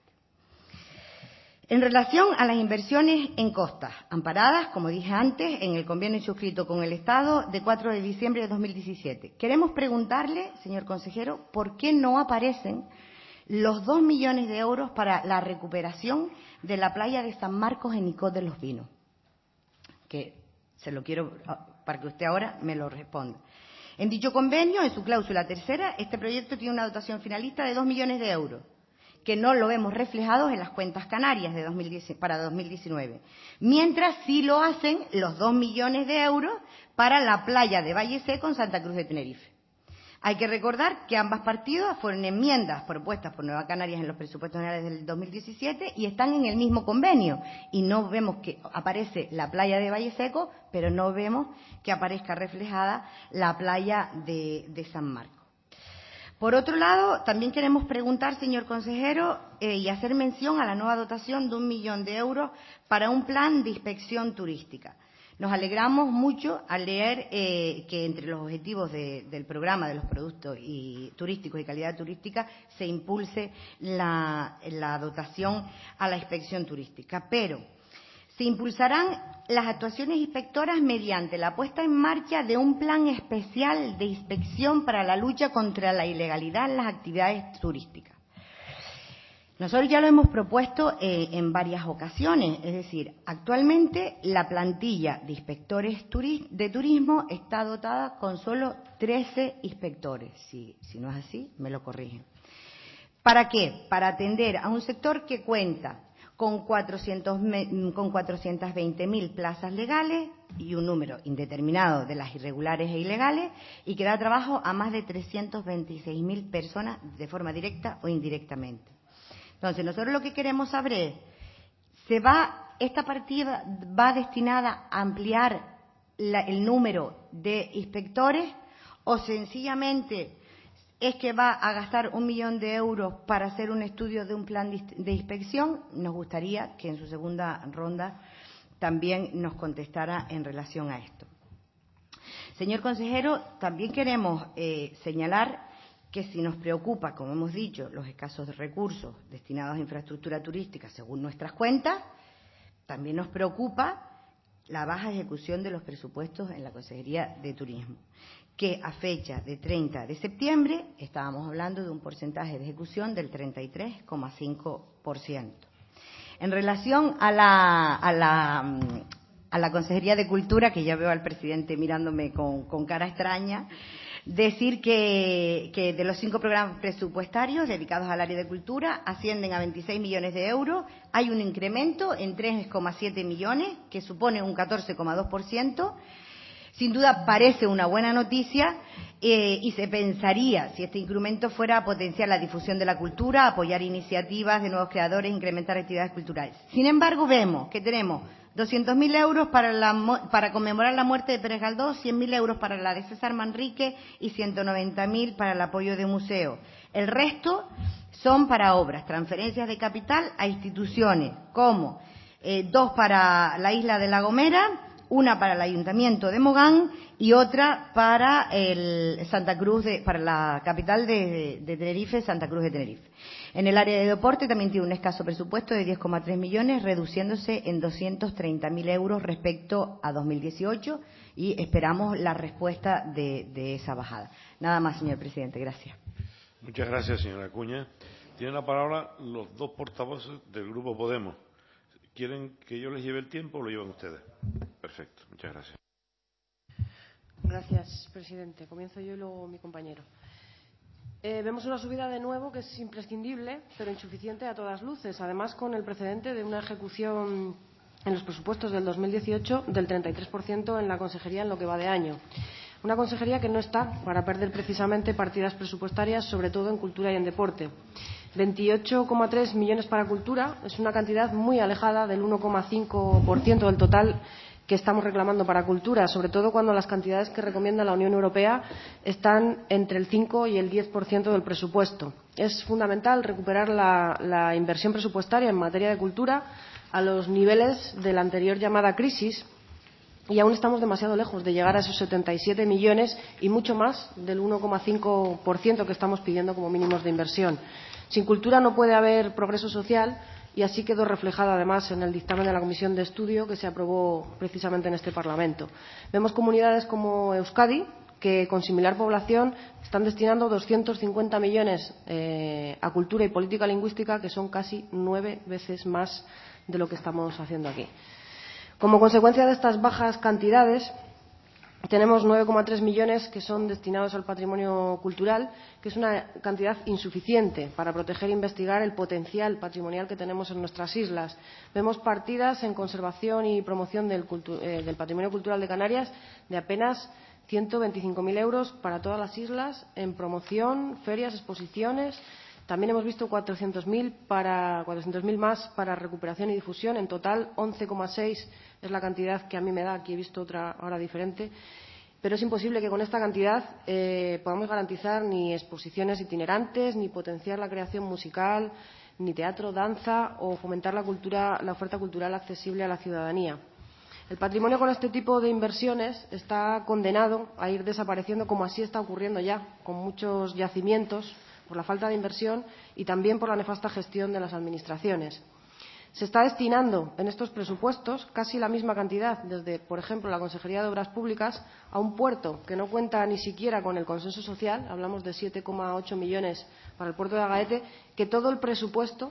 En relación a las inversiones en costas, amparadas, como dije antes, en el convenio suscrito con el Estado de cuatro de diciembre de dos mil diecisiete. Queremos preguntarle, señor consejero, ¿por qué no aparecen los dos millones de euros para la recuperación de la playa de San Marcos en Icod de los Vinos? Que se lo quiero para que usted ahora me lo responda. En dicho convenio, en su cláusula tercera, este proyecto tiene una dotación finalista de dos millones de euros. Que no lo vemos reflejado en las cuentas canarias de dos mil diez, para dos mil diecinueve, mientras sí lo hacen los dos millones de euros para la playa de Valle Seco en Santa Cruz de Tenerife. Hay que recordar que ambas partidas fueron enmiendas propuestas por Nueva Canarias en los presupuestos generales del dos mil diecisiete y están en el mismo convenio y no vemos que aparece la playa de Valle Seco, pero no vemos que aparezca reflejada la playa de, de San Marcos. Por otro lado, también queremos preguntar, señor consejero, eh, y hacer mención a la nueva dotación de un millón de euros para un plan de inspección turística. Nos alegramos mucho al leer eh, que entre los objetivos de, del programa de los productos y, turísticos y calidad turística se impulse la, la dotación a la inspección turística. Pero se impulsarán las actuaciones inspectoras mediante la puesta en marcha de un plan especial de inspección para la lucha contra la ilegalidad en las actividades turísticas. Nosotros ya lo hemos propuesto eh, en varias ocasiones, es decir, actualmente la plantilla de inspectores turi- de turismo está dotada con solo trece inspectores. Si, si no es así, me lo corrigen. ¿Para qué? Para atender a un sector que cuenta con cuatrocientas veinte mil plazas legales y un número indeterminado de las irregulares e ilegales, y que da trabajo a más de trescientas veintiséis mil personas de forma directa o indirectamente. Entonces, nosotros lo que queremos saber es, ¿se va, esta partida va destinada a ampliar la, el número de inspectores, o sencillamente es que va a gastar un millón de euros para hacer un estudio de un plan de inspección? Nos gustaría que en su segunda ronda también nos contestara en relación a esto. Señor consejero, también queremos eh, señalar que si nos preocupa, como hemos dicho, los escasos recursos destinados a infraestructura turística según nuestras cuentas, también nos preocupa la baja ejecución de los presupuestos en la Consejería de Turismo, que a fecha de treinta de septiembre estábamos hablando de un porcentaje de ejecución del treinta y tres coma cinco por ciento. En relación a la, a la, a la Consejería de Cultura, que ya veo al presidente mirándome con, con cara extraña, decir que, que de los cinco programas presupuestarios dedicados al área de cultura ascienden a veintiséis millones de euros. Hay un incremento en tres coma siete millones, que supone un catorce coma dos por ciento. Sin duda parece una buena noticia eh, y se pensaría, si este incremento fuera a potenciar la difusión de la cultura, apoyar iniciativas de nuevos creadores, incrementar actividades culturales. Sin embargo, vemos que tenemos doscientos mil euros para, la, para conmemorar la muerte de Pérez Galdós, cien mil euros para la de César Manrique y ciento noventa mil para el apoyo de museos. El resto son para obras, transferencias de capital a instituciones, como eh, dos para la isla de La Gomera, una para el Ayuntamiento de Mogán y otra para el Santa Cruz de, para la capital de, de Tenerife, Santa Cruz de Tenerife. En el área de deporte también tiene un escaso presupuesto de diez coma tres millones, reduciéndose en doscientos treinta mil euros respecto a dos mil dieciocho, y esperamos la respuesta de, de esa bajada. Nada más, señor presidente. Gracias. Muchas gracias, señora Acuña. Tienen la palabra los dos portavoces del Grupo Podemos. ¿Quieren que yo les lleve el tiempo o lo llevan ustedes? Perfecto, muchas gracias. Gracias, presidente. Comienzo yo y luego mi compañero. Eh, vemos una subida de nuevo que es imprescindible, pero insuficiente a todas luces, además con el precedente de una ejecución en los presupuestos del dos mil dieciocho del treinta y tres por ciento en la consejería en lo que va de año. Una consejería que no está para perder precisamente partidas presupuestarias, sobre todo en cultura y en deporte. veintiocho coma tres millones para cultura es una cantidad muy alejada del uno coma cinco por ciento del total que estamos reclamando para cultura, sobre todo cuando las cantidades que recomienda la Unión Europea están entre el cinco y el diez por ciento del presupuesto. Es fundamental recuperar la, la inversión presupuestaria en materia de cultura a los niveles de la anterior llamada crisis, y aún estamos demasiado lejos de llegar a esos setenta y siete millones y mucho más del uno coma cinco por ciento que estamos pidiendo como mínimos de inversión. Sin cultura no puede haber progreso social, y así quedó reflejada además en el dictamen de la Comisión de Estudio que se aprobó precisamente en este Parlamento. Vemos comunidades como Euskadi, que con similar población están destinando doscientos cincuenta millones eh, a cultura y política lingüística, que son casi nueve veces más de lo que estamos haciendo aquí. Como consecuencia de estas bajas cantidades, tenemos nueve coma tres millones que son destinados al patrimonio cultural, que es una cantidad insuficiente para proteger e investigar el potencial patrimonial que tenemos en nuestras islas. Vemos partidas en conservación y promoción del, eh, del patrimonio cultural de Canarias de apenas ciento veinticinco mil euros para todas las islas en promoción, ferias, exposiciones. También hemos visto cuatrocientos mil para cuatrocientos mil más para recuperación y difusión. En total, once coma seis es la cantidad que a mí me da. Aquí he visto otra ahora diferente. Pero es imposible que con esta cantidad eh, podamos garantizar ni exposiciones itinerantes, ni potenciar la creación musical, ni teatro, danza o fomentar la cultura, la oferta cultural accesible a la ciudadanía. El patrimonio con este tipo de inversiones está condenado a ir desapareciendo, como así está ocurriendo ya con muchos yacimientos, por la falta de inversión y también por la nefasta gestión de las administraciones. Se está destinando en estos presupuestos casi la misma cantidad, desde, por ejemplo, la Consejería de Obras Públicas, a un puerto que no cuenta ni siquiera con el consenso social, hablamos de siete coma ocho millones para el puerto de Agaete, que todo el presupuesto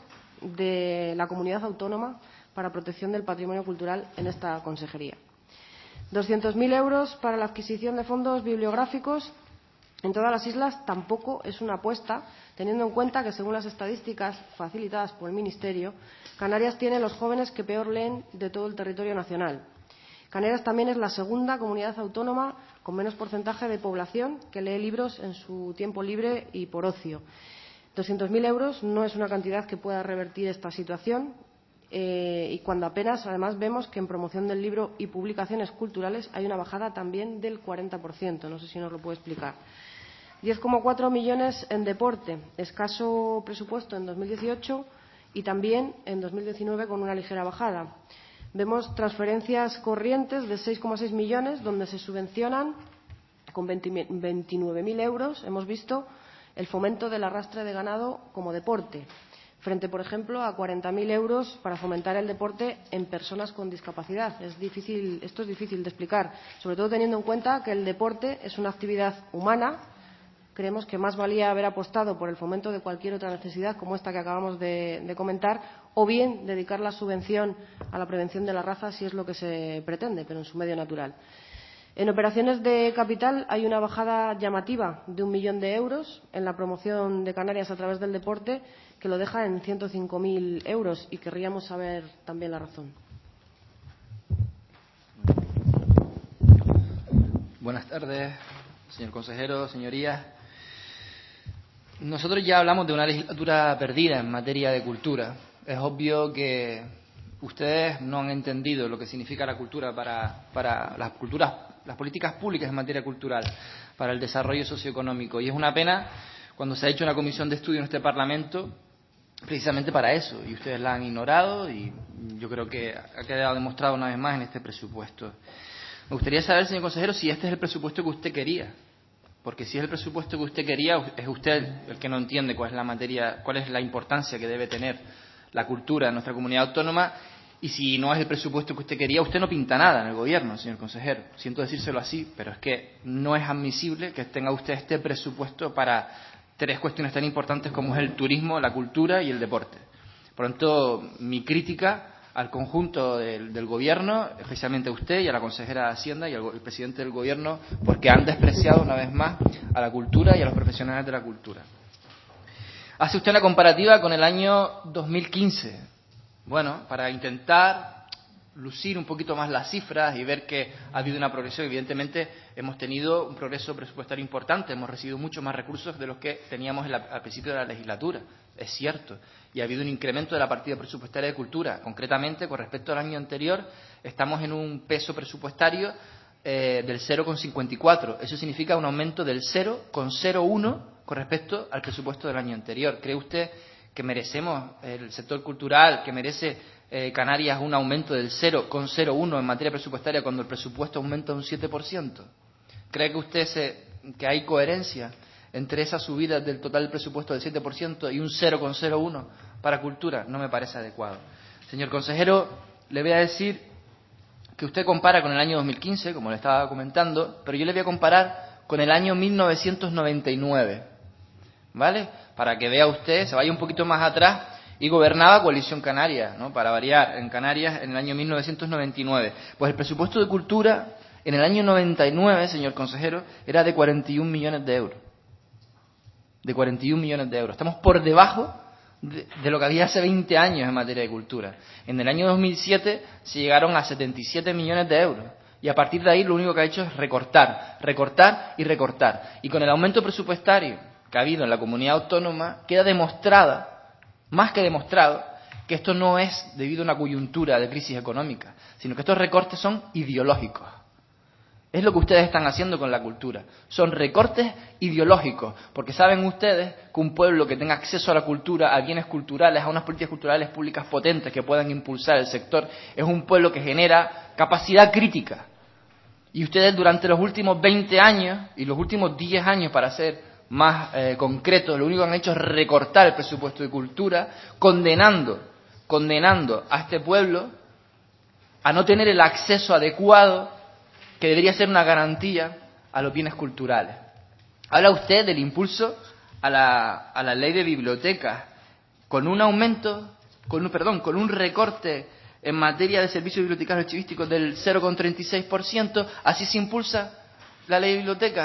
de la comunidad autónoma para protección del patrimonio cultural en esta consejería. doscientos mil euros para la adquisición de fondos bibliográficos en todas las islas tampoco es una apuesta, teniendo en cuenta que, según las estadísticas facilitadas por el Ministerio, Canarias tiene los jóvenes que peor leen de todo el territorio nacional. Canarias también es la segunda comunidad autónoma con menos porcentaje de población que lee libros en su tiempo libre y por ocio. doscientos mil euros no es una cantidad que pueda revertir esta situación eh, y cuando apenas, además, vemos que en promoción del libro y publicaciones culturales hay una bajada también del cuarenta por ciento. No sé si nos lo puede explicar. diez coma cuatro millones en deporte, escaso presupuesto en dos mil dieciocho y también en dos mil diecinueve con una ligera bajada. Vemos transferencias corrientes de seis coma seis millones, donde se subvencionan con veintinueve mil euros, hemos visto, el fomento del arrastre de ganado como deporte, frente, por ejemplo, a cuarenta mil euros para fomentar el deporte en personas con discapacidad. Es difícil, esto es difícil de explicar, sobre todo teniendo en cuenta que el deporte es una actividad humana. Creemos que más valía haber apostado por el fomento de cualquier otra necesidad, como esta que acabamos de, de comentar, o bien dedicar la subvención a la prevención de la raza, si es lo que se pretende, pero en su medio natural. En operaciones de capital hay una bajada llamativa de un millón de euros en la promoción de Canarias a través del deporte, que lo deja en ciento cinco mil euros, y querríamos saber también la razón. Buenas tardes, señor consejero, señorías. Nosotros ya hablamos de una legislatura perdida en materia de cultura. Es obvio que ustedes no han entendido lo que significa la cultura para, para las culturas, las políticas públicas en materia cultural, para el desarrollo socioeconómico. Y es una pena cuando se ha hecho una comisión de estudio en este Parlamento precisamente para eso, y ustedes la han ignorado, y yo creo que ha quedado demostrado una vez más en este presupuesto. Me gustaría saber, señor consejero, si este es el presupuesto que usted quería. Porque si es el presupuesto que usted quería, es usted el que no entiende cuál es la materia, cuál es la importancia que debe tener la cultura en nuestra comunidad autónoma. Y si no es el presupuesto que usted quería, usted no pinta nada en el gobierno, señor consejero. Siento decírselo así, pero es que no es admisible que tenga usted este presupuesto para tres cuestiones tan importantes como es el turismo, la cultura y el deporte. Por lo tanto, mi crítica al conjunto del, del gobierno, especialmente a usted y a la consejera de Hacienda y al el presidente del gobierno, porque han despreciado una vez más a la cultura y a los profesionales de la cultura. Hace usted una comparativa con el año dos mil quince. Bueno, para intentar lucir un poquito más las cifras y ver que ha habido una progresión. Evidentemente hemos tenido un progreso presupuestario importante, hemos recibido muchos más recursos de los que teníamos en la, al principio de la legislatura, es cierto, y ha habido un incremento de la partida presupuestaria de cultura. Concretamente, con respecto al año anterior, estamos en un peso presupuestario eh, del cero coma cincuenta y cuatro. Eso significa un aumento del cero coma cero uno con respecto al presupuesto del año anterior. ¿Cree usted que merecemos, el sector cultural, que merece eh, Canarias un aumento del cero coma cero uno en materia presupuestaria cuando el presupuesto aumenta un siete por ciento? ¿Cree que usted se, que hay coherencia entre esa subida del total del presupuesto del siete por ciento y un cero coma cero uno para cultura? No me parece adecuado. Señor consejero, le voy a decir que usted compara con el año dos mil quince, como le estaba comentando, pero yo le voy a comparar con el año mil novecientos noventa y nueve, ¿vale? Para que vea usted, se vaya un poquito más atrás, y gobernaba Coalición Canaria, ¿no? Para variar, en Canarias en el año mil novecientos noventa y nueve. Pues el presupuesto de cultura en el año noventa y nueve, señor consejero, era de cuarenta y un millones de euros. De cuarenta y un millones de euros. Estamos por debajo de, de lo que había hace veinte años en materia de cultura. En el año dos mil siete se llegaron a setenta y siete millones de euros. Y a partir de ahí lo único que ha hecho es recortar, recortar y recortar. Y con el aumento presupuestario que ha habido en la comunidad autónoma, queda demostrada, más que demostrado, que esto no es debido a una coyuntura de crisis económica, sino que estos recortes son ideológicos. Es lo que ustedes están haciendo con la cultura. Son recortes ideológicos, porque saben ustedes que un pueblo que tenga acceso a la cultura, a bienes culturales, a unas políticas culturales públicas potentes que puedan impulsar el sector, es un pueblo que genera capacidad crítica. Y ustedes durante los últimos veinte años y los últimos diez años, para ser más eh, concreto, lo único que han hecho es recortar el presupuesto de cultura, condenando, condenando a este pueblo a no tener el acceso adecuado que debería ser una garantía a los bienes culturales. Habla usted del impulso a la, a la ley de bibliotecas, con un aumento, con un, perdón, con un recorte en materia de servicios bibliotecarios archivísticos del cero coma treinta y seis por ciento, así se impulsa la ley de bibliotecas.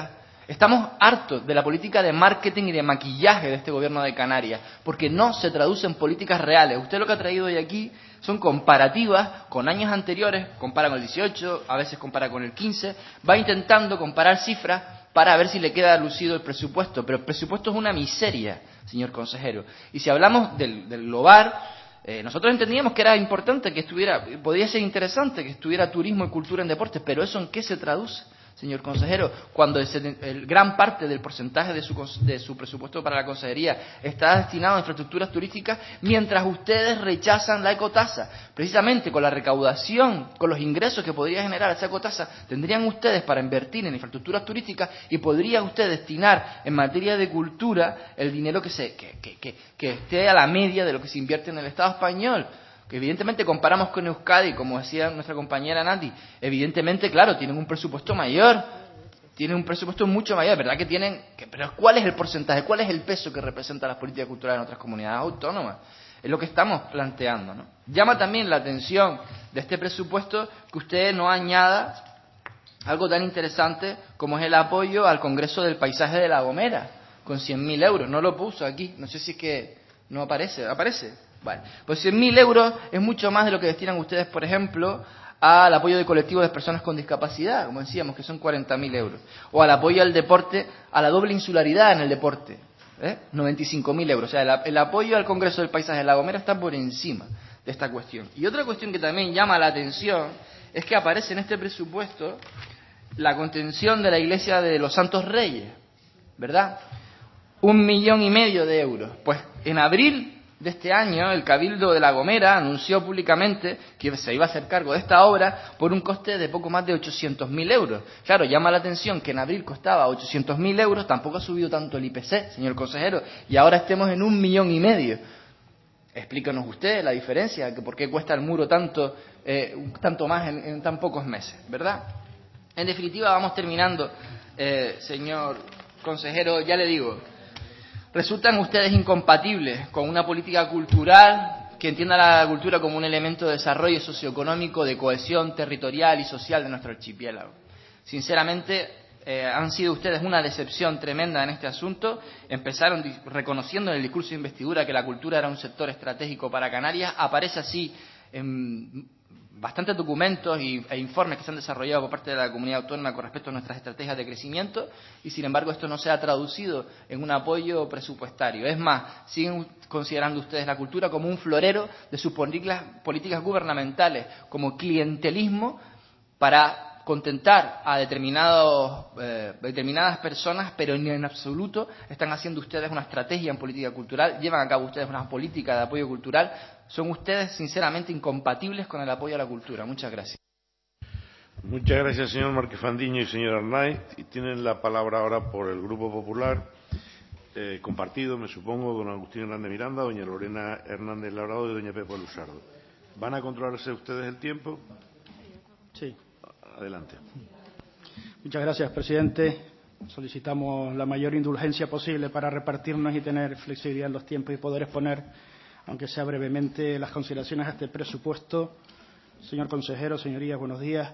Estamos hartos de la política de marketing y de maquillaje de este gobierno de Canarias, porque no se traduce en políticas reales. Usted lo que ha traído hoy aquí son comparativas con años anteriores, compara con el dieciocho, a veces compara con el quince, va intentando comparar cifras para ver si le queda lucido el presupuesto, pero el presupuesto es una miseria, señor consejero. Y si hablamos del, del global, eh, nosotros entendíamos que era importante que estuviera, podía ser interesante que estuviera turismo y cultura en deportes, pero ¿eso en qué se traduce, señor consejero? Cuando el, el gran parte del porcentaje de su, de su presupuesto para la consejería está destinado a infraestructuras turísticas, mientras ustedes rechazan la ecotasa. Precisamente con la recaudación, con los ingresos que podría generar esa ecotasa, tendrían ustedes para invertir en infraestructuras turísticas y podría usted destinar en materia de cultura el dinero que, se, que, que, que, que esté a la media de lo que se invierte en el Estado español. Que evidentemente comparamos con Euskadi, como decía nuestra compañera Nati, evidentemente, claro, tienen un presupuesto mayor, tienen un presupuesto mucho mayor, ¿verdad que tienen? Que, pero ¿cuál es el porcentaje, cuál es el peso que representa las políticas culturales en otras comunidades autónomas? Es lo que estamos planteando, ¿no? Llama también la atención de este presupuesto que usted no añada algo tan interesante como es el apoyo al Congreso del Paisaje de La Gomera, con cien mil euros. No lo puso aquí, no sé si es que no aparece, ¿aparece? Vale, pues cien mil euros es mucho más de lo que destinan ustedes, por ejemplo, al apoyo de colectivos de personas con discapacidad, como decíamos, que son cuarenta mil euros. O al apoyo al deporte, a la doble insularidad en el deporte, ¿eh? noventa y cinco mil euros. O sea, el, el apoyo al Congreso del Paisaje de La Gomera está por encima de esta cuestión. Y otra cuestión que también llama la atención es que aparece en este presupuesto la contención de la Iglesia de los Santos Reyes, ¿verdad? Un millón y medio de euros. Pues en abril de este año, el Cabildo de La Gomera anunció públicamente que se iba a hacer cargo de esta obra por un coste de poco más de ochocientos mil euros. Claro, llama la atención que en abril costaba ochocientos mil euros, tampoco ha subido tanto el I P C, señor consejero, y ahora estemos en un millón y medio. Explícanos usted la diferencia, que por qué cuesta el muro tanto, eh, tanto más en, en tan pocos meses, ¿verdad? En definitiva, vamos terminando, eh, señor consejero, ya le digo, ¿resultan ustedes incompatibles con una política cultural que entienda la cultura como un elemento de desarrollo socioeconómico, de cohesión territorial y social de nuestro archipiélago? Sinceramente, eh, han sido ustedes una decepción tremenda en este asunto. Empezaron reconociendo en el discurso de investidura que la cultura era un sector estratégico para Canarias. Aparece así en bastantes documentos e informes que se han desarrollado por parte de la comunidad autónoma con respecto a nuestras estrategias de crecimiento y, sin embargo, esto no se ha traducido en un apoyo presupuestario. Es más, siguen considerando ustedes la cultura como un florero de sus políticas, políticas gubernamentales, como clientelismo para contentar a determinados, eh, determinadas personas, pero ni en absoluto están haciendo ustedes una estrategia en política cultural, llevan a cabo ustedes una política de apoyo cultural. Son ustedes, sinceramente, incompatibles con el apoyo a la cultura. Muchas gracias. Muchas gracias, señor Márquez Fandiño y señor Arnaiz. Y tienen la palabra ahora por el Grupo Popular, eh, compartido, me supongo, don Agustín Hernández Miranda, doña Lorena Hernández Labrado y doña Pepa Luzardo. ¿Van a controlarse ustedes el tiempo? Sí. Adelante. Muchas gracias, presidente. Solicitamos la mayor indulgencia posible para repartirnos y tener flexibilidad en los tiempos y poder exponer, aunque sea brevemente, las consideraciones a este presupuesto. Señor consejero, señorías, buenos días.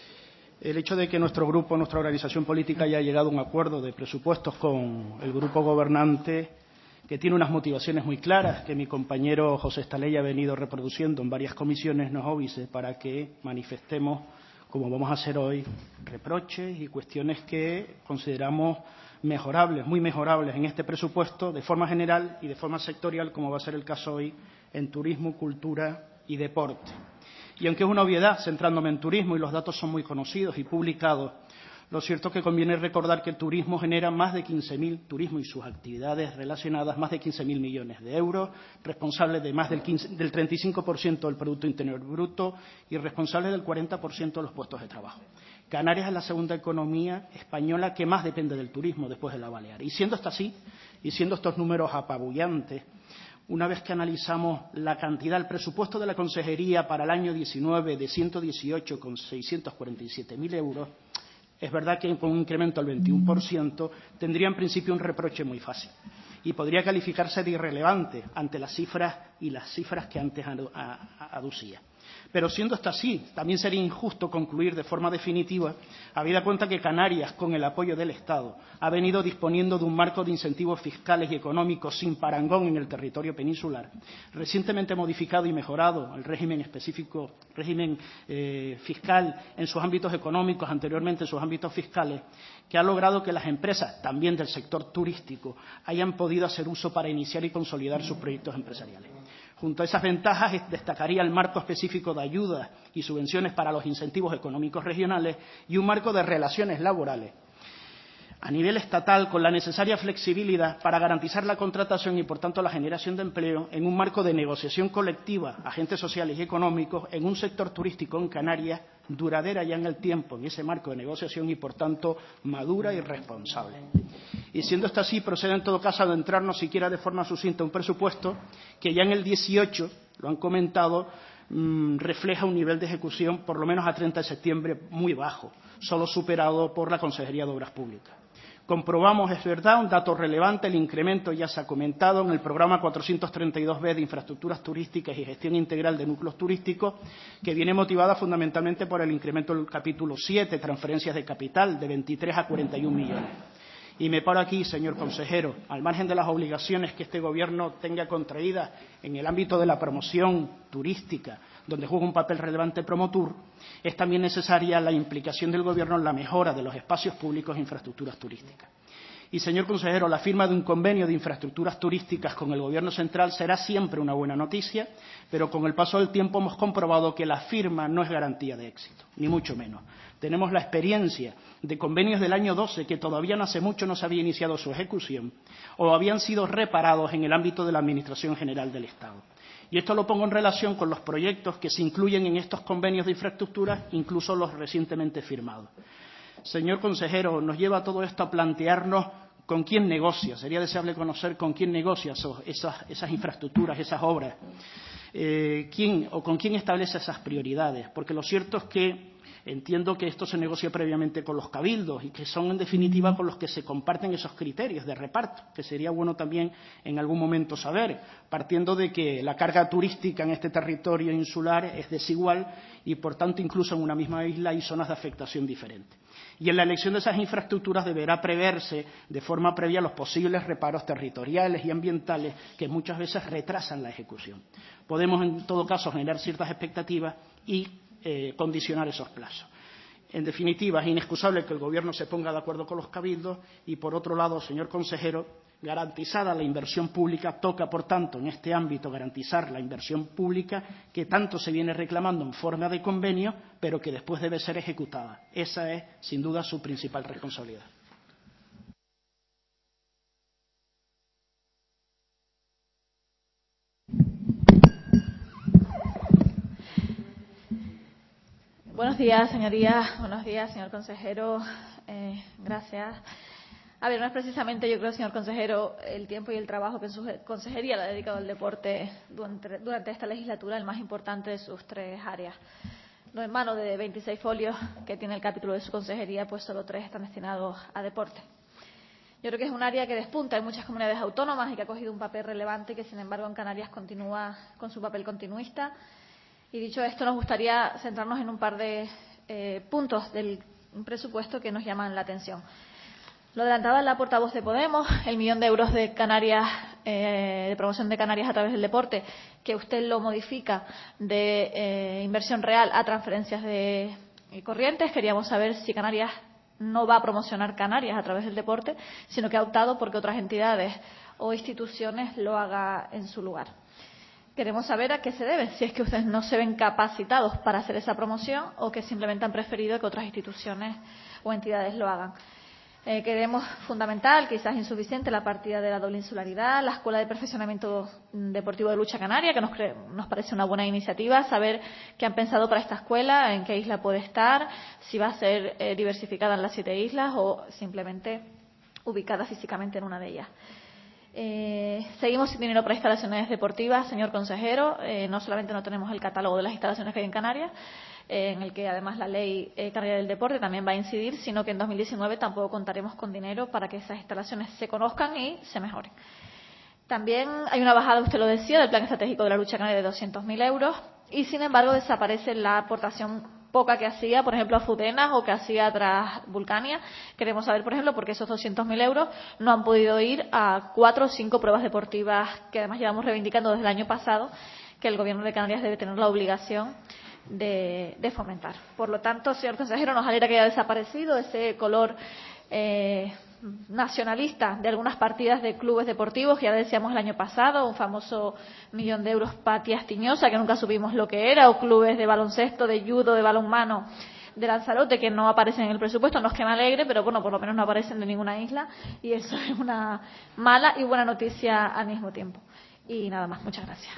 El hecho de que nuestro grupo, nuestra organización política, haya llegado a un acuerdo de presupuestos con el grupo gobernante, que tiene unas motivaciones muy claras, que mi compañero José Estalella ha venido reproduciendo en varias comisiones, nos óbice para que manifestemos, como vamos a hacer hoy, reproches y cuestiones que consideramos mejorables, muy mejorables en este presupuesto, de forma general y de forma sectorial, como va a ser el caso hoy en turismo, cultura y deporte. Y aunque es una obviedad, centrándome en turismo, y los datos son muy conocidos y publicados, lo cierto es que conviene recordar que el turismo genera más de quince mil, turismo y sus actividades relacionadas, más de quince mil millones de euros, responsable de más del, quince, del treinta y cinco por ciento del Producto Interior Bruto y responsable del cuarenta por ciento de los puestos de trabajo. Canarias es la segunda economía española que más depende del turismo después de la Balear. Y siendo esto así, y siendo estos números apabullantes, una vez que analizamos la cantidad, el presupuesto de la consejería para el año diecinueve de ciento dieciocho coma seiscientos cuarenta y siete mil euros, es verdad que con un incremento del veintiuno por ciento tendría en principio un reproche muy fácil y podría calificarse de irrelevante ante las cifras y las cifras que antes aducía. Pero siendo esto así, también sería injusto concluir de forma definitiva, habida cuenta que Canarias, con el apoyo del Estado, ha venido disponiendo de un marco de incentivos fiscales y económicos sin parangón en el territorio peninsular, recientemente modificado y mejorado el régimen específico, régimen eh, fiscal en sus ámbitos económicos, anteriormente en sus ámbitos fiscales, que ha logrado que las empresas, también del sector turístico, hayan podido hacer uso para iniciar y consolidar sus proyectos empresariales. Junto a esas ventajas destacaría el marco específico de ayudas y subvenciones para los incentivos económicos regionales y un marco de relaciones laborales a nivel estatal con la necesaria flexibilidad para garantizar la contratación y, por tanto, la generación de empleo en un marco de negociación colectiva, agentes sociales y económicos, en un sector turístico en Canarias duradera ya en el tiempo, en ese marco de negociación y, por tanto, madura y responsable. Y siendo esto así, procede en todo caso a adentrarnos siquiera de forma sucinta un presupuesto que ya en el dieciocho, lo han comentado, mmm, refleja un nivel de ejecución, por lo menos a treinta de septiembre, muy bajo, solo superado por la Consejería de Obras Públicas. Comprobamos, es verdad, un dato relevante, el incremento ya se ha comentado en el programa cuatrocientos treinta y dos B de infraestructuras turísticas y gestión integral de núcleos turísticos, que viene motivada fundamentalmente por el incremento del capítulo siete, transferencias de capital, de veintitrés a cuarenta y un millones. Y me paro aquí, señor consejero, al margen de las obligaciones que este Gobierno tenga contraídas en el ámbito de la promoción turística, donde juega un papel relevante Promotur, es también necesaria la implicación del Gobierno en la mejora de los espacios públicos e infraestructuras turísticas. Y, señor consejero, la firma de un convenio de infraestructuras turísticas con el Gobierno central será siempre una buena noticia, pero con el paso del tiempo hemos comprobado que la firma no es garantía de éxito, ni mucho menos. Tenemos la experiencia de convenios del año doce que todavía no hace mucho no se había iniciado su ejecución o habían sido reparados en el ámbito de la Administración General del Estado. Y esto lo pongo en relación con los proyectos que se incluyen en estos convenios de infraestructuras, incluso los recientemente firmados. Señor consejero, nos lleva todo esto a plantearnos con quién negocia. Sería deseable conocer con quién negocia esos, esas, esas infraestructuras, esas obras, eh, quién o con quién establece esas prioridades. Porque lo cierto es que entiendo que esto se negocia previamente con los cabildos y que son, en definitiva, con los que se comparten esos criterios de reparto, que sería bueno también en algún momento saber, partiendo de que la carga turística en este territorio insular es desigual y, por tanto, incluso en una misma isla hay zonas de afectación diferentes. Y en la elección de esas infraestructuras deberá preverse de forma previa los posibles reparos territoriales y ambientales que muchas veces retrasan la ejecución. Podemos, en todo caso, generar ciertas expectativas y eh, condicionar esos plazos. En definitiva, es inexcusable que el Gobierno se ponga de acuerdo con los cabildos y, por otro lado, señor consejero, garantizada la inversión pública, toca, por tanto, en este ámbito garantizar la inversión pública que tanto se viene reclamando en forma de convenio, pero que después debe ser ejecutada. Esa es, sin duda, su principal responsabilidad. Buenos días, señorías. Buenos días, señor consejero. Eh, gracias. A ver, no es precisamente, yo creo, señor consejero, el tiempo y el trabajo que su consejería le ha dedicado al deporte durante, durante esta legislatura, el más importante de sus tres áreas. No en mano de veintiséis folios que tiene el capítulo de su consejería, pues solo tres están destinados a deporte. Yo creo que es un área que despunta en muchas comunidades autónomas y que ha cogido un papel relevante y que, sin embargo, en Canarias continúa con su papel continuista. Y dicho esto, nos gustaría centrarnos en un par de eh, puntos del presupuesto que nos llaman la atención. Lo adelantaba la portavoz de Podemos, el millón de euros de Canarias, eh, de promoción de Canarias a través del deporte, que usted lo modifica de eh, inversión real a transferencias de eh, corrientes. Queríamos saber si Canarias no va a promocionar Canarias a través del deporte, sino que ha optado porque otras entidades o instituciones lo hagan en su lugar. Queremos saber a qué se debe, si es que ustedes no se ven capacitados para hacer esa promoción o que simplemente han preferido que otras instituciones o entidades lo hagan. Eh, creemos fundamental, quizás insuficiente, la partida de la doble insularidad, la Escuela de Perfeccionamiento Deportivo de Lucha Canaria, que nos, cree, nos parece una buena iniciativa, saber qué han pensado para esta escuela, en qué isla puede estar, si va a ser eh, diversificada en las siete islas o simplemente ubicada físicamente en una de ellas. Eh, seguimos sin dinero para instalaciones deportivas, señor consejero. Eh, no solamente no tenemos el catálogo de las instalaciones que hay en Canarias, eh, en el que además la ley eh, canaria del deporte también va a incidir, sino que en dos mil diecinueve tampoco contaremos con dinero para que esas instalaciones se conozcan y se mejoren. También hay una bajada, usted lo decía, del plan estratégico de la lucha canaria de doscientos mil euros. y sin embargo desaparece la aportación poca que hacía, por ejemplo, a Fudenas o que hacía tras Vulcania. Queremos saber, por ejemplo, por qué esos doscientos mil euros no han podido ir a cuatro o cinco pruebas deportivas que además llevamos reivindicando desde el año pasado, que el Gobierno de Canarias debe tener la obligación de, de fomentar. Por lo tanto, señor consejero, nos alegra que haya desaparecido ese color eh, nacionalista de algunas partidas de clubes deportivos, que ya decíamos el año pasado, un famoso millón de euros Pati Astiñosa, que nunca supimos lo que era, o clubes de baloncesto, de judo, de balonmano de Lanzarote, que no aparecen en el presupuesto. No es que me alegre, pero bueno, por lo menos no aparecen de ninguna isla, y eso es una mala y buena noticia al mismo tiempo. Y nada más, muchas gracias.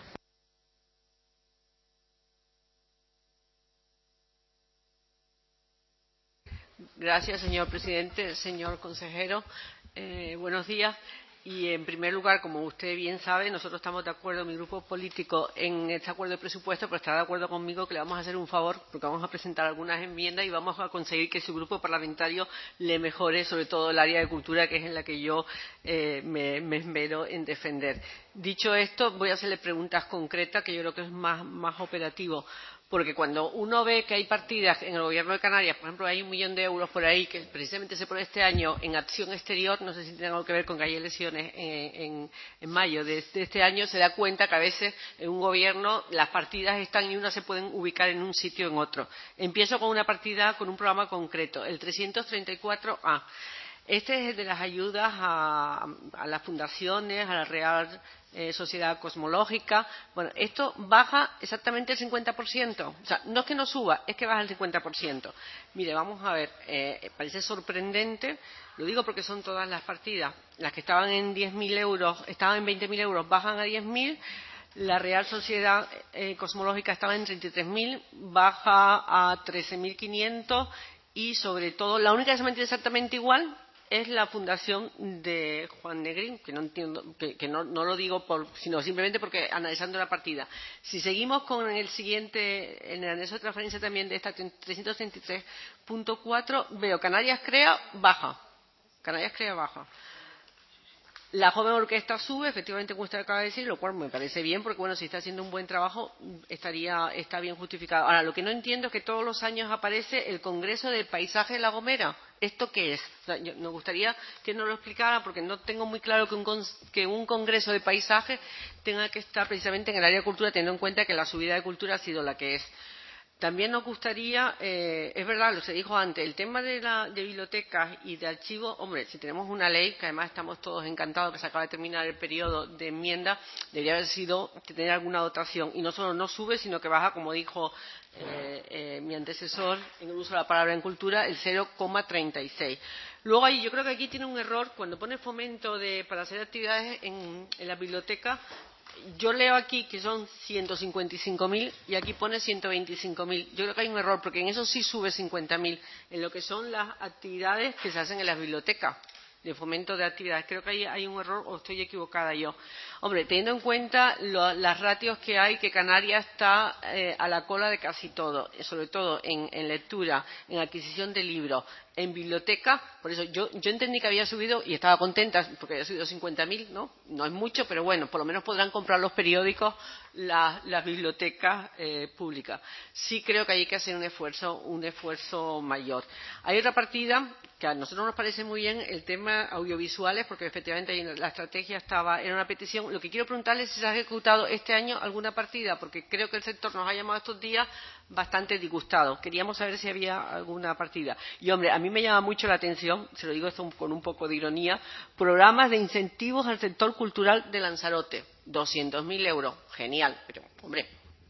Gracias, señor presidente. Señor consejero, eh, buenos días. Y, en primer lugar, como usted bien sabe, nosotros estamos de acuerdo, mi grupo político, en este acuerdo de presupuesto, pero está de acuerdo conmigo que le vamos a hacer un favor, porque vamos a presentar algunas enmiendas y vamos a conseguir que su grupo parlamentario le mejore, sobre todo el área de cultura, que es en la que yo eh, me, me esmero en defender. Dicho esto, voy a hacerle preguntas concretas, que yo creo que es más, más operativo. Porque cuando uno ve que hay partidas en el Gobierno de Canarias, por ejemplo, hay un millón de euros por ahí que precisamente se pone este año en acción exterior, no sé si tiene algo que ver con que hay elecciones en, en, en mayo de, de este año, se da cuenta que a veces en un gobierno las partidas están y unas se pueden ubicar en un sitio o en otro. Empiezo con una partida, con un programa concreto, el trescientos treinta y cuatro A. Este es el de las ayudas a, a las fundaciones, a la Real eh, Sociedad Cosmológica. Bueno, esto baja exactamente el cincuenta por ciento. O sea, no es que no suba, es que baja el cincuenta por ciento. Mire, vamos a ver, eh, parece sorprendente, lo digo porque son todas las partidas. Las que estaban en diez mil euros, estaban en veinte mil euros, bajan a diez mil. La Real Sociedad eh, Cosmológica estaba en treinta y tres mil, baja a trece mil quinientos. Y, sobre todo, la única que se mantiene exactamente igual es la fundación de Juan Negrín, que no entiendo, que, que no, no lo digo por, sino simplemente porque analizando la partida. Si seguimos con el siguiente, en el anexo de transferencia también de esta trescientos treinta y tres punto cuatro, veo Canarias Crea baja. Canarias Crea baja. La joven orquesta sube, efectivamente, como usted acaba de decir, lo cual me parece bien, porque bueno, si está haciendo un buen trabajo, estaría, está bien justificado. Ahora, lo que no entiendo es que todos los años aparece el Congreso del Paisaje de La Gomera. ¿Esto qué es? O sea, yo, nos gustaría que nos lo explicara, porque no tengo muy claro que un, que un Congreso de Paisaje tenga que estar precisamente en el área de cultura, teniendo en cuenta que la subida de cultura ha sido la que es. También nos gustaría, eh, es verdad, lo que se dijo antes, el tema de, la, de bibliotecas y de archivos. Hombre, si tenemos una ley, que además estamos todos encantados que se acaba de terminar el periodo de enmienda, debería haber sido tener alguna dotación. Y no solo no sube, sino que baja, como dijo eh, eh, mi antecesor en el uso de la palabra en cultura, el cero coma treinta y seis. Luego, ahí, yo creo que aquí tiene un error, cuando pone fomento de, para hacer actividades en, en la biblioteca. Yo leo aquí que son ciento cincuenta y cinco mil y aquí pone ciento veinticinco mil. Yo creo que hay un error, porque en eso sí sube cincuenta mil, en lo que son las actividades que se hacen en las bibliotecas, de fomento de actividades. Creo que ahí hay un error, o estoy equivocada yo. Hombre, teniendo en cuenta lo, las ratios que hay, que Canarias está eh, a la cola de casi todo, sobre todo en, en lectura, en adquisición de libros, en biblioteca. Por eso yo, yo entendí que había subido y estaba contenta porque había subido cincuenta mil, ¿no? No es mucho, pero bueno, por lo menos podrán comprar los periódicos las, las bibliotecas eh, públicas. Sí creo que hay que hacer un esfuerzo, un esfuerzo mayor. Hay otra partida que a nosotros nos parece muy bien, el tema audiovisuales, porque efectivamente la estrategia estaba, era una petición. Lo que quiero preguntarle es si se ha ejecutado este año alguna partida, porque creo que el sector nos ha llamado estos días bastante disgustado. Queríamos saber si había alguna partida. Y, hombre, a mí me llama mucho la atención, se lo digo esto con un poco de ironía, programas de incentivos al sector cultural de Lanzarote. doscientos mil euros. Genial. Pero, hombre,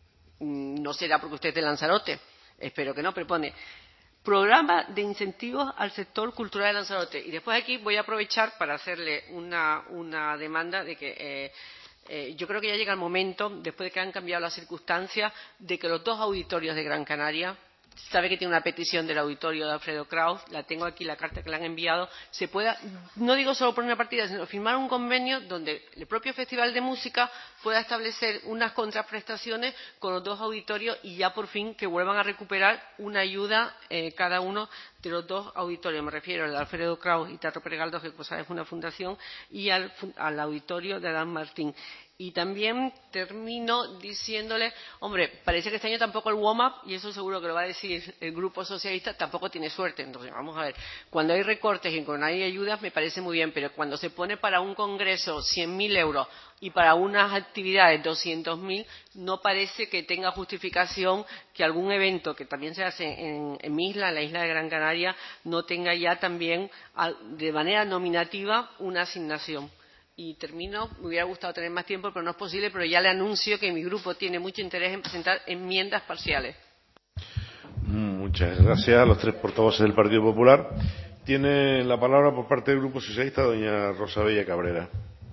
no será porque usted es de Lanzarote. Espero que no, pero pone programa de incentivos al sector cultural de Lanzarote. Y después aquí voy a aprovechar para hacerle una, una demanda de que eh, eh, yo creo que ya llega el momento, después de que han cambiado las circunstancias, de que los dos auditorios de Gran Canaria, sabe que tiene una petición del auditorio de Alfredo Kraus, la tengo aquí, la carta que le han enviado, se pueda, no digo solo poner una partida, sino firmar un convenio donde el propio Festival de Música pueda establecer unas contraprestaciones con los dos auditorios y ya por fin que vuelvan a recuperar una ayuda eh, cada uno de los dos auditorios. Me refiero al de Alfredo Kraus y Teatro Pregaldo, que pues, es una fundación, y al, al auditorio de Adán Martín. Y también termino diciéndole, hombre, parece que este año tampoco el warm-up, y eso seguro que lo va a decir el Grupo Socialista, tampoco tiene suerte. Entonces, vamos a ver, cuando hay recortes y cuando hay ayudas me parece muy bien, pero cuando se pone para un congreso cien mil euros y para unas actividades doscientos mil, no parece que tenga justificación que algún evento que también se hace en, en mi isla, en la isla de Gran Canaria, no tenga ya también de manera nominativa una asignación. Y termino, me hubiera gustado tener más tiempo, pero no es posible, pero ya le anuncio que mi grupo tiene mucho interés en presentar enmiendas parciales. Muchas gracias a los tres portavoces del Partido Popular. Tiene la palabra por parte del Grupo Socialista doña Rosa Bella Cabrera.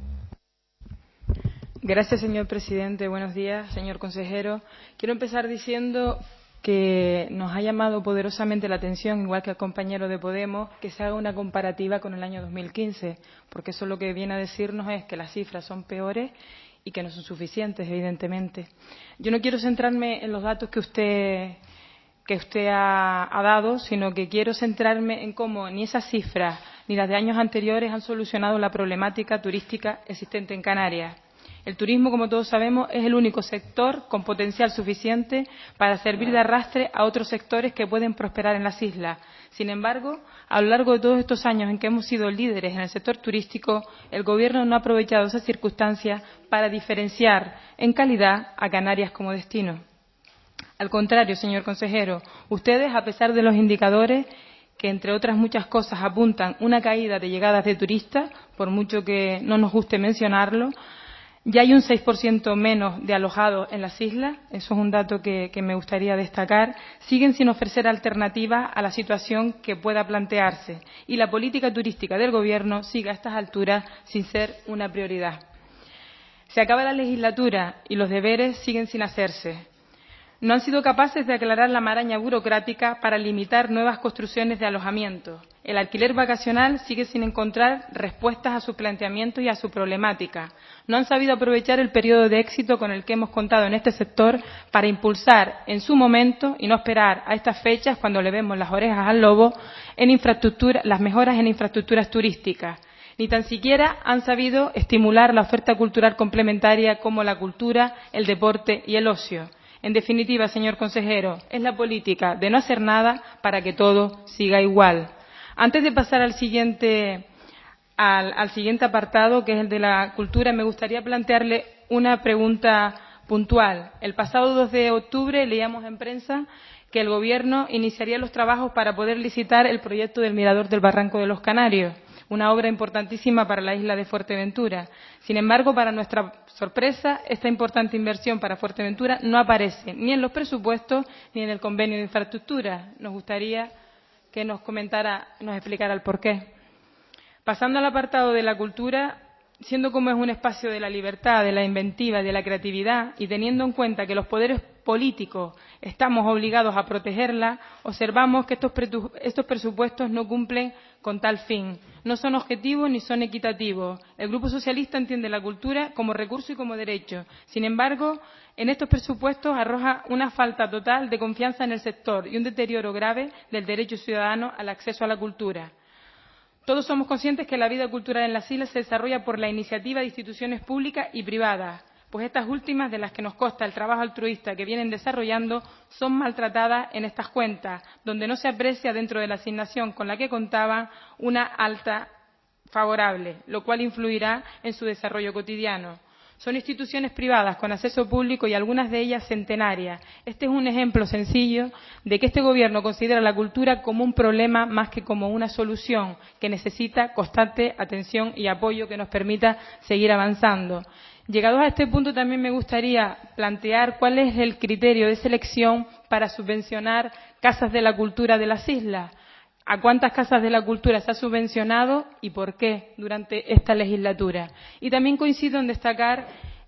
Gracias, señor presidente. Buenos días, señor consejero. Quiero empezar diciendo que nos ha llamado poderosamente la atención, igual que al compañero de Podemos, que se haga una comparativa con el año dos mil quince, porque eso lo que viene a decirnos es que las cifras son peores y que no son suficientes, evidentemente. Yo no quiero centrarme en los datos que usted, que usted ha, ha dado, sino que quiero centrarme en cómo ni esas cifras ni las de años anteriores han solucionado la problemática turística existente en Canarias. El turismo, como todos sabemos, es el único sector con potencial suficiente para servir de arrastre a otros sectores que pueden prosperar en las islas. Sin embargo, a lo largo de todos estos años en que hemos sido líderes en el sector turístico, el Gobierno no ha aprovechado esas circunstancias para diferenciar en calidad a Canarias como destino. Al contrario, señor consejero, ustedes, a pesar de los indicadores que, entre otras muchas cosas, apuntan una caída de llegadas de turistas, por mucho que no nos guste mencionarlo, ya hay un seis por ciento menos de alojados en las islas, eso es un dato que, que me gustaría destacar, siguen sin ofrecer alternativas a la situación que pueda plantearse y la política turística del Gobierno sigue a estas alturas sin ser una prioridad. Se acaba la legislatura y los deberes siguen sin hacerse. No han sido capaces de aclarar la maraña burocrática para limitar nuevas construcciones de alojamiento. El alquiler vacacional sigue sin encontrar respuestas a su planteamiento y a su problemática. No han sabido aprovechar el periodo de éxito con el que hemos contado en este sector para impulsar en su momento y no esperar a estas fechas, cuando le vemos las orejas al lobo, en infraestructura, las mejoras en infraestructuras turísticas. Ni tan siquiera han sabido estimular la oferta cultural complementaria como la cultura, el deporte y el ocio. En definitiva, señor consejero, es la política de no hacer nada para que todo siga igual. Antes de pasar al siguiente, al, al siguiente apartado, que es el de la cultura, me gustaría plantearle una pregunta puntual. El pasado dos de octubre leíamos en prensa que el Gobierno iniciaría los trabajos para poder licitar el proyecto del Mirador del Barranco de los Canarios, una obra importantísima para la isla de Fuerteventura. Sin embargo, para nuestra sorpresa, esta importante inversión para Fuerteventura no aparece ni en los presupuestos ni en el convenio de infraestructura. Nos gustaría que nos comentara, nos explicara el porqué. Pasando al apartado de la cultura, siendo como es un espacio de la libertad, de la inventiva, de la creatividad, y teniendo en cuenta que los poderes políticos estamos obligados a protegerla, observamos que estos, estos presupuestos no cumplen con tal fin. No son objetivos ni son equitativos. El Grupo Socialista entiende la cultura como recurso y como derecho. Sin embargo, en estos presupuestos arroja una falta total de confianza en el sector y un deterioro grave del derecho ciudadano al acceso a la cultura. Todos somos conscientes que la vida cultural en las islas se desarrolla por la iniciativa de instituciones públicas y privadas, pues estas últimas, de las que nos consta el trabajo altruista que vienen desarrollando, son maltratadas en estas cuentas, donde no se aprecia dentro de la asignación con la que contaban una alta favorable, lo cual influirá en su desarrollo cotidiano. Son instituciones privadas con acceso público y algunas de ellas centenarias. Este es un ejemplo sencillo de que este Gobierno considera la cultura como un problema más que como una solución que necesita constante atención y apoyo que nos permita seguir avanzando. Llegados a este punto, también me gustaría plantear cuál es el criterio de selección para subvencionar casas de la cultura de las islas. ¿A cuántas casas de la cultura se ha subvencionado y por qué durante esta legislatura? Y también coincido en destacar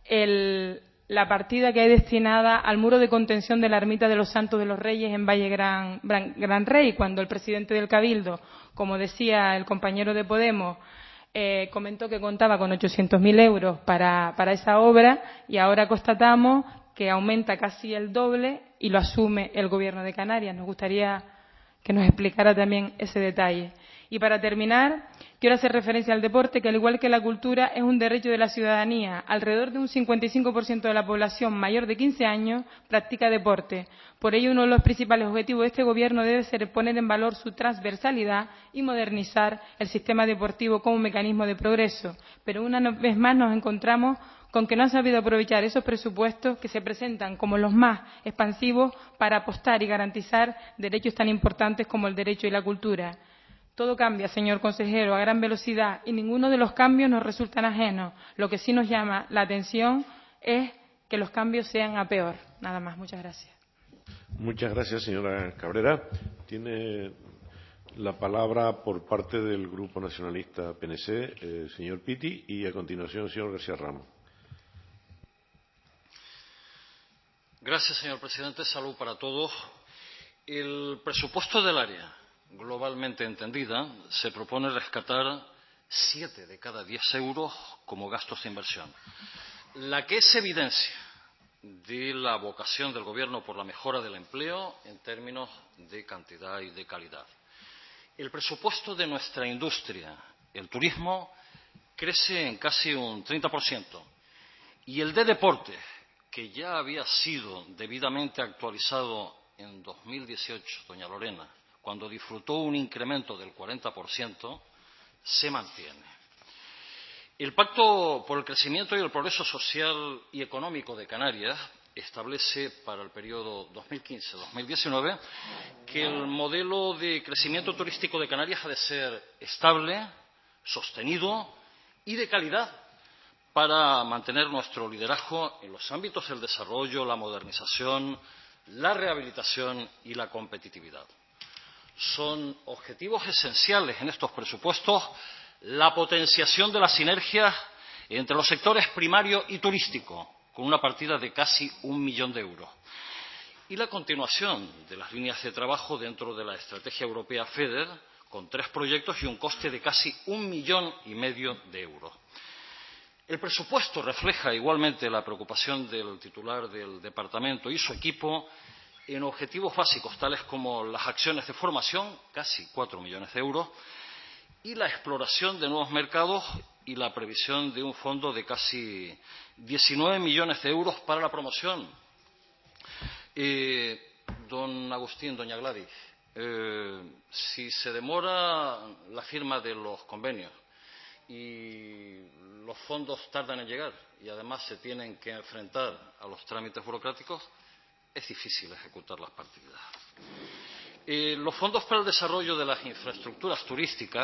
el, la partida que hay destinada al muro de contención de la ermita de los Santos de los Reyes en Valle Gran, Gran, Gran Rey, cuando el presidente del Cabildo, como decía el compañero de Podemos, eh, comentó que contaba con ochocientos mil euros para, para esa obra, y ahora constatamos que aumenta casi el doble y lo asume el Gobierno de Canarias. Nos gustaría que nos explicara también ese detalle. Y para terminar, quiero hacer referencia al deporte, que al igual que la cultura es un derecho de la ciudadanía. Alrededor de un cincuenta y cinco por ciento de la población mayor de quince años practica deporte. Por ello, uno de los principales objetivos de este Gobierno debe ser poner en valor su transversalidad y modernizar el sistema deportivo como mecanismo de progreso. Pero una vez más nos encontramos con que no han sabido aprovechar esos presupuestos que se presentan como los más expansivos para apostar y garantizar derechos tan importantes como el derecho y la cultura. Todo cambia, señor consejero, a gran velocidad y ninguno de los cambios nos resultan ajenos. Lo que sí nos llama la atención es que los cambios sean a peor. Nada más. Muchas gracias. Muchas gracias, señora Cabrera. Tiene la palabra por parte del Grupo Nacionalista P N C, eh, señor Piti, y a continuación, señor García Ramos. Gracias, señor presidente. Salud para todos. El presupuesto del área, globalmente entendida, se propone rescatar siete de cada diez euros como gastos de inversión, la que es evidencia de la vocación del Gobierno por la mejora del empleo en términos de cantidad y de calidad. El presupuesto de nuestra industria, el turismo, crece en casi un treinta por ciento y el de deporte, que ya había sido debidamente actualizado en dos mil dieciocho, doña Lorena, cuando disfrutó un incremento del cuarenta por ciento, se mantiene. El Pacto por el Crecimiento y el Progreso Social y Económico de Canarias establece para el periodo dos mil quince dos mil diecinueve que el modelo de crecimiento turístico de Canarias ha de ser estable, sostenido y de calidad para mantener nuestro liderazgo en los ámbitos del desarrollo, la modernización, la rehabilitación y la competitividad. Son objetivos esenciales en estos presupuestos la potenciación de las sinergias entre los sectores primario y turístico, con una partida de casi un millón de euros, y la continuación de las líneas de trabajo dentro de la estrategia europea FEDER, con tres proyectos y un coste de casi un millón y medio de euros. El presupuesto refleja igualmente la preocupación del titular del departamento y su equipo en objetivos básicos, tales como las acciones de formación, casi cuatro millones de euros, y la exploración de nuevos mercados y la previsión de un fondo de casi diecinueve millones de euros para la promoción. Eh, don Agustín, doña Gladys, eh, si se demora la firma de los convenios y los fondos tardan en llegar y además se tienen que enfrentar a los trámites burocráticos, es difícil ejecutar las partidas. Eh, los fondos para el desarrollo de las infraestructuras turísticas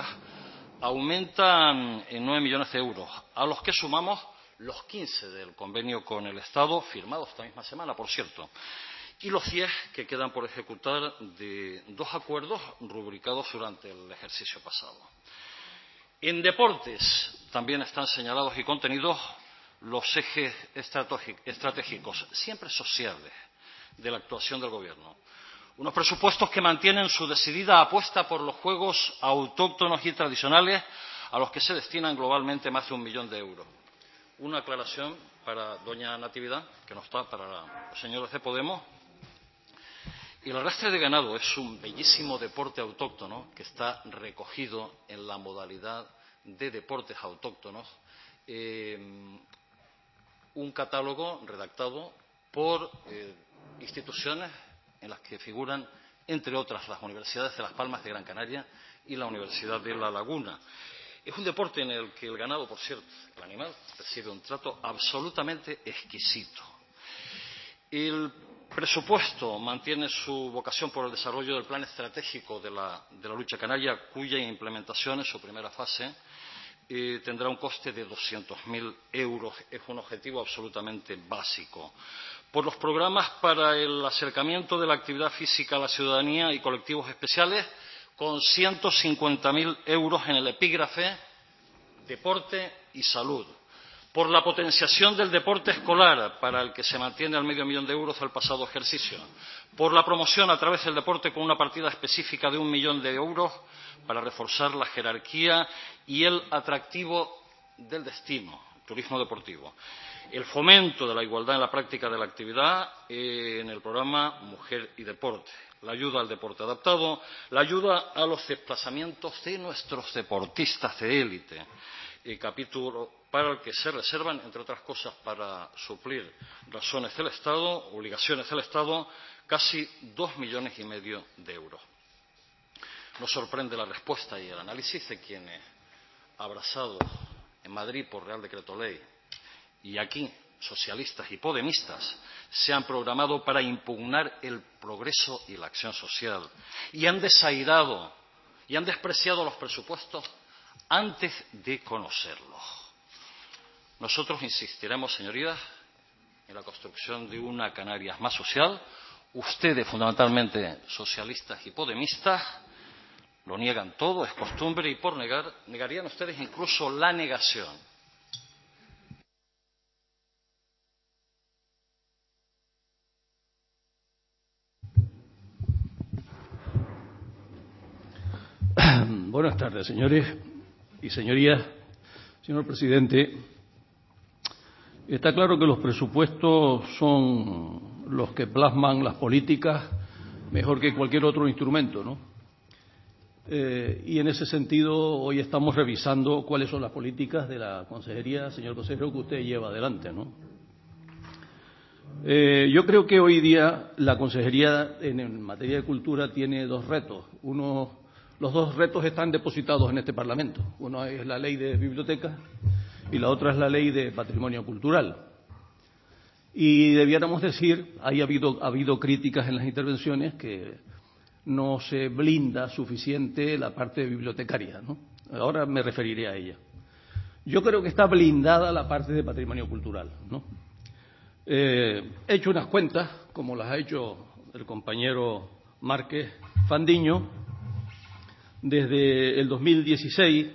aumentan en nueve millones de euros, a los que sumamos los quince del convenio con el Estado, firmado esta misma semana, por cierto, y los diez que quedan por ejecutar de dos acuerdos rubricados durante el ejercicio pasado. En deportes también están señalados y contenidos los ejes estratégicos, siempre sociales, de la actuación del Gobierno. Unos presupuestos que mantienen su decidida apuesta por los juegos autóctonos y tradicionales, a los que se destinan globalmente más de un millón de euros. Una aclaración para doña Natividad, que no está, para los señores de Podemos. Y el arrastre de ganado es un bellísimo deporte autóctono que está recogido en la modalidad de deportes autóctonos, eh, un catálogo redactado por eh, instituciones en las que figuran, entre otras, las universidades de Las Palmas de Gran Canaria y la Universidad de La Laguna. Es un deporte en el que el ganado, por cierto, el animal, recibe un trato absolutamente exquisito. El presupuesto mantiene su vocación por el desarrollo del plan estratégico de la, de la lucha canaria, cuya implementación en su primera fase eh, tendrá un coste de doscientos mil euros. Es un objetivo absolutamente básico. Por los programas para el acercamiento de la actividad física a la ciudadanía y colectivos especiales, con ciento cincuenta mil euros en el epígrafe Deporte y Salud. Por la potenciación del deporte escolar, para el que se mantiene al medio millón de euros del pasado ejercicio. Por la promoción a través del deporte con una partida específica de un millón de euros para reforzar la jerarquía y el atractivo del destino, turismo deportivo. el fomento de la igualdad en la práctica de la actividad eh, en el programa Mujer y Deporte, la ayuda al deporte adaptado, la ayuda a los desplazamientos de nuestros deportistas de élite, eh, capítulo para el que se reservan, entre otras cosas, para suplir razones del Estado, obligaciones del Estado, casi dos millones y medio de euros. Nos sorprende la respuesta y el análisis de quienes, abrazados en Madrid por Real Decreto Ley y aquí socialistas y podemistas, se han programado para impugnar el progreso y la acción social y han desairado y han despreciado los presupuestos antes de conocerlos. Nosotros insistiremos, señorías, en la construcción de una Canarias más social. Ustedes, fundamentalmente socialistas y podemistas, lo niegan todo, es costumbre, y por negar, negarían ustedes incluso la negación. Buenas tardes, señores y señorías. Señor presidente, está claro que los presupuestos son los que plasman las políticas mejor que cualquier otro instrumento, ¿no? Eh, y en ese sentido, hoy estamos revisando cuáles son las políticas de la consejería, señor consejero, que usted lleva adelante, ¿no? Eh, yo creo que hoy día la consejería en, en materia de cultura tiene dos retos. Uno, los dos retos están depositados en este Parlamento. Uno es la ley de bibliotecas y la otra es la ley de patrimonio cultural. Y debiéramos decir, ahí ha habido, ha habido críticas en las intervenciones que no se blinda suficiente la parte bibliotecaria, ¿no? Ahora me referiré a ella. Yo creo que está blindada la parte de patrimonio cultural, ¿no? Eh, he hecho unas cuentas, como las ha hecho el compañero Márquez Fandiño, desde el dos mil dieciséis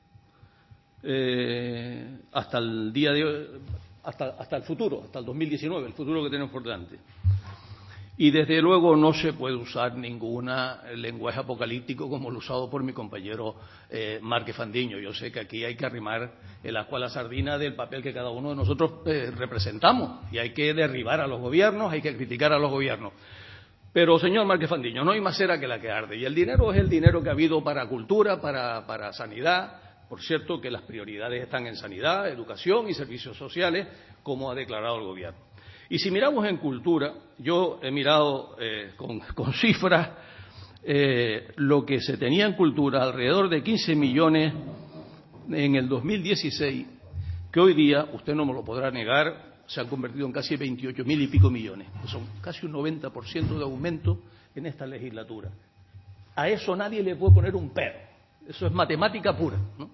eh, hasta el día de hoy, hasta, hasta el futuro, hasta el dos mil diecinueve, el futuro que tenemos por delante. Y desde luego no se puede usar ningún lenguaje apocalíptico como el usado por mi compañero eh, Márquez Fandiño. Yo sé que aquí hay que arrimar el agua a la sardina del papel que cada uno de nosotros eh, representamos, y hay que derribar a los gobiernos, hay que criticar a los gobiernos. Pero, señor Márquez Fandiño, no hay más cera que la que arde, y el dinero es el dinero que ha habido para cultura, para, para sanidad. Por cierto, que las prioridades están en sanidad, educación y servicios sociales, como ha declarado el gobierno. Y si miramos en cultura, yo he mirado eh, con, con cifras eh, lo que se tenía en cultura, alrededor de quince millones en el dos mil dieciséis, que hoy día, usted no me lo podrá negar, se han convertido en casi veintiocho mil y pico millones. Que son casi un noventa por ciento de aumento en esta legislatura. A eso nadie le puede poner un pero. Eso es matemática pura, ¿no?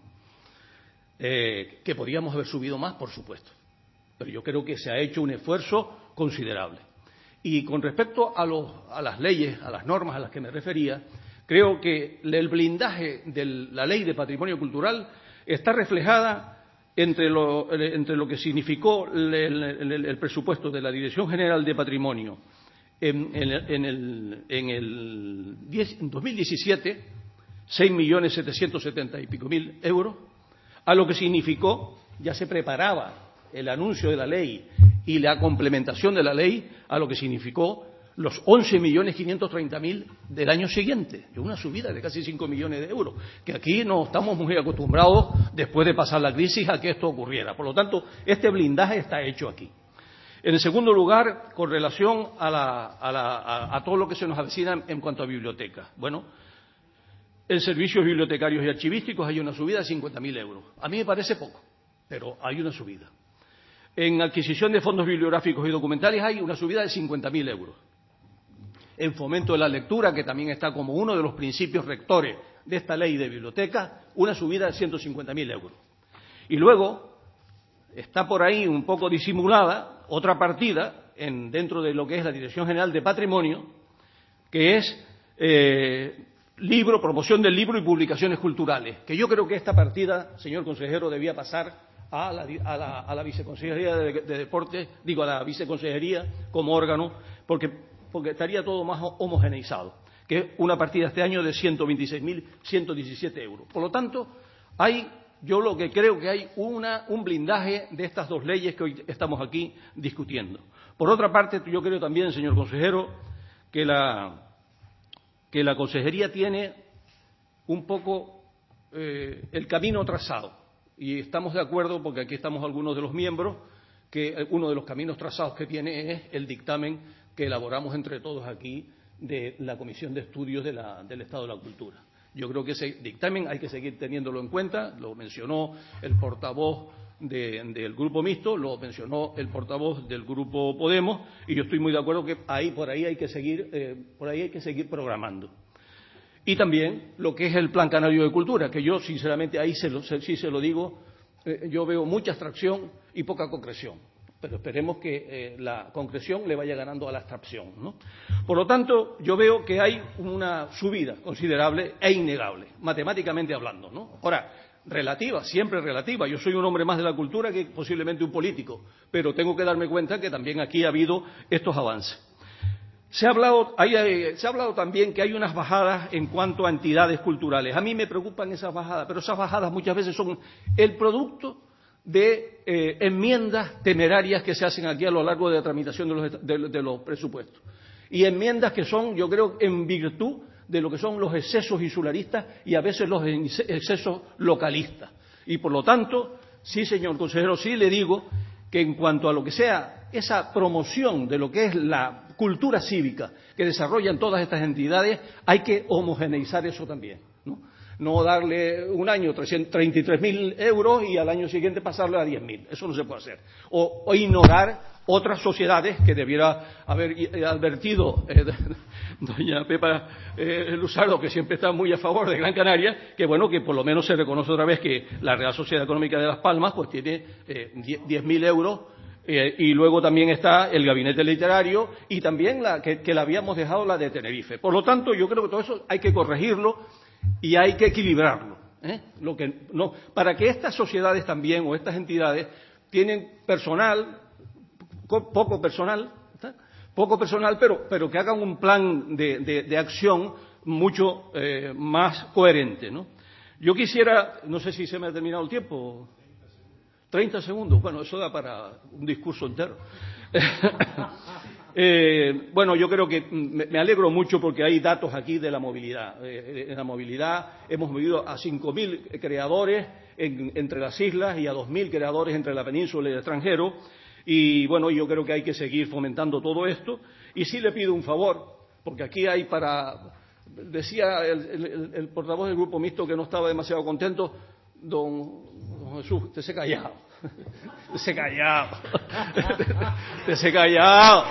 Eh, que podríamos haber subido más, por supuesto. Pero yo creo que se ha hecho un esfuerzo considerable. Y con respecto a, los, a las leyes, a las normas a las que me refería, creo que el blindaje de la Ley de Patrimonio Cultural está reflejada entre lo, entre lo que significó el, el, el, el presupuesto de la Dirección General de Patrimonio en, en, en el, en el diez, en dos mil diecisiete, seis millones setecientos setenta y pico mil euros, a lo que significó, ya se preparaba el anuncio de la ley y la complementación de la ley, a lo que significó los once millones quinientos treinta mil del año siguiente, una subida de casi cinco millones de euros, que aquí no estamos muy acostumbrados, después de pasar la crisis, a que esto ocurriera. Por lo tanto, este blindaje está hecho aquí. En segundo lugar, con relación a, la, a, la, a, a todo lo que se nos avecina en cuanto a bibliotecas. Bueno, en servicios bibliotecarios y archivísticos hay una subida de cincuenta mil euros. A mí me parece poco, pero hay una subida. En adquisición de fondos bibliográficos y documentales hay una subida de cincuenta mil euros. En fomento de la lectura, que también está como uno de los principios rectores de esta ley de bibliotecas, una subida de ciento cincuenta mil euros. Y luego está por ahí un poco disimulada otra partida en, dentro de lo que es la Dirección General de Patrimonio, que es eh, libro, promoción del libro y publicaciones culturales, que yo creo que esta partida, señor consejero, debía pasar a la, a la, a la viceconsejería de, de deportes, digo a la viceconsejería como órgano, porque, porque estaría todo más homogeneizado, que es una partida este año de ciento veintiséis mil ciento diecisiete euros. Por lo tanto, hay yo lo que creo que hay una, un blindaje de estas dos leyes que hoy estamos aquí discutiendo. Por otra parte, yo creo también, señor consejero, que la, que la consejería tiene un poco eh, el camino trazado. Y estamos de acuerdo, porque aquí estamos algunos de los miembros, que uno de los caminos trazados que tiene es el dictamen que elaboramos entre todos aquí de la Comisión de Estudios de la, del Estado de la Cultura. Yo creo que ese dictamen hay que seguir teniéndolo en cuenta, lo mencionó el portavoz de, del Grupo Mixto, lo mencionó el portavoz del Grupo Podemos, y yo estoy muy de acuerdo que ahí, por ahí hay que seguir, eh, por ahí hay que seguir programando. Y también lo que es el Plan Canario de Cultura, que yo, sinceramente, ahí se lo, sí se lo digo, eh, yo veo mucha abstracción y poca concreción. Pero esperemos que eh, la concreción le vaya ganando a la abstracción, ¿no? Por lo tanto, yo veo que hay una subida considerable e innegable, matemáticamente hablando, ¿no? Ahora, relativa, siempre relativa. Yo soy un hombre más de la cultura que posiblemente un político, pero tengo que darme cuenta que también aquí ha habido estos avances. Se ha hablado, hay, eh, se ha hablado también que hay unas bajadas en cuanto a entidades culturales. A mí me preocupan esas bajadas, pero esas bajadas muchas veces son el producto de eh, enmiendas temerarias que se hacen aquí a lo largo de la tramitación de los, de, de los presupuestos. Y enmiendas que son, yo creo, en virtud de lo que son los excesos insularistas y a veces los excesos localistas. Y por lo tanto, sí, señor consejero, sí le digo que en cuanto a lo que sea esa promoción de lo que es la cultura cívica que desarrollan todas estas entidades, hay que homogeneizar eso también, ¿no? No darle un año treinta y tres mil euros y al año siguiente pasarle a diez mil. Eso no se puede hacer. O, o ignorar otras sociedades que debiera haber advertido eh, doña Pepa eh, Luzardo, que siempre está muy a favor de Gran Canaria, que bueno, que por lo menos se reconoce otra vez que la Real Sociedad Económica de Las Palmas pues tiene eh, diez mil euros. Eh, y luego también está el gabinete literario y también la que, que la habíamos dejado la de Tenerife. Por lo tanto, yo creo que todo eso hay que corregirlo y hay que equilibrarlo, ¿eh? Lo que, no, para que estas sociedades también o estas entidades tienen personal, poco personal, ¿está? poco personal, pero, pero que hagan un plan de, de, de acción mucho eh, más coherente, ¿no? Yo quisiera, no sé si se me ha terminado el tiempo. treinta segundos, bueno, eso da para un discurso entero. eh, bueno, yo creo que me, me alegro mucho porque hay datos aquí de la movilidad. Eh, en la movilidad hemos movido a cinco mil creadores en, entre las islas y a dos mil creadores entre la península y el extranjero. Y bueno, yo creo que hay que seguir fomentando todo esto. Y sí le pido un favor, porque aquí hay para... Decía el, el, el portavoz del Grupo Mixto que no estaba demasiado contento. Don, don Jesús, te se callado, te se callado, te se callado.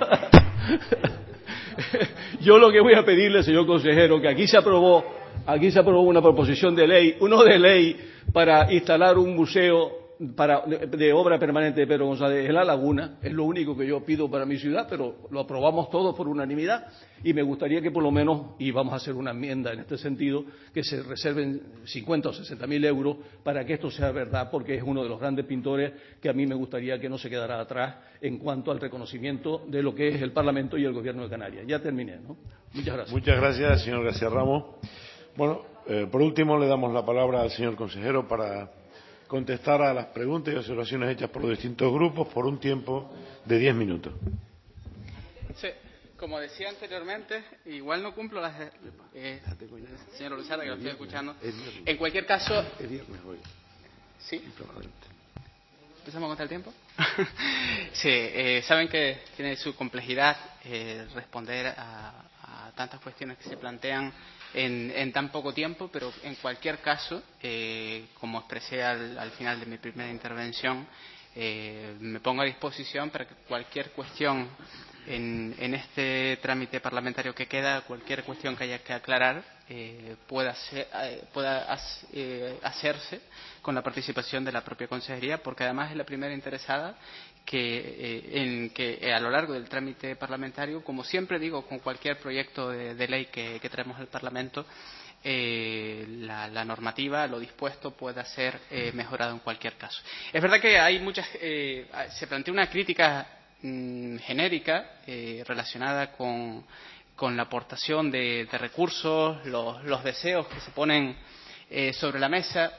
Yo lo que voy a pedirle, señor consejero, que aquí se aprobó, aquí se aprobó una proposición de ley, uno de ley para instalar un museo para, de, de obra permanente de Pedro González en La Laguna. Es lo único que yo pido para mi ciudad, pero lo aprobamos todos por unanimidad y me gustaría que por lo menos, y vamos a hacer una enmienda en este sentido, que se reserven cincuenta o sesenta mil euros para que esto sea verdad, porque es uno de los grandes pintores que a mí me gustaría que no se quedara atrás en cuanto al reconocimiento de lo que es el Parlamento y el Gobierno de Canarias. Ya terminé, ¿no? Muchas gracias. Muchas gracias, señor García Ramos. Bueno, eh, por último le damos la palabra al señor consejero para contestar a las preguntas y observaciones hechas por los distintos grupos por un tiempo de diez minutos. Sí, como decía anteriormente, igual no cumplo las... Eh, señor Luzardo, que lo estoy escuchando. En cualquier caso... Es viernes hoy. Sí. ¿Empezamos a contar el tiempo? Sí, eh, saben que tiene su complejidad eh, responder a, a tantas cuestiones que se plantean En, en tan poco tiempo, pero en cualquier caso, eh, como expresé al, al final de mi primera intervención, eh, me pongo a disposición para que cualquier cuestión en, en este trámite parlamentario que queda, cualquier cuestión que haya que aclarar, eh, pueda, ser, eh, pueda as, eh, hacerse con la participación de la propia consejería, porque además es la primera interesada que, eh, en que eh, a lo largo del trámite parlamentario, como siempre digo con cualquier proyecto de, de ley que, que traemos al Parlamento, eh, la, la normativa, lo dispuesto pueda ser eh, mejorado en cualquier caso. Es verdad que hay muchas, eh, se plantea una crítica mmm, genérica eh, relacionada con, con la aportación de, de recursos, los, los deseos que se ponen eh, sobre la mesa.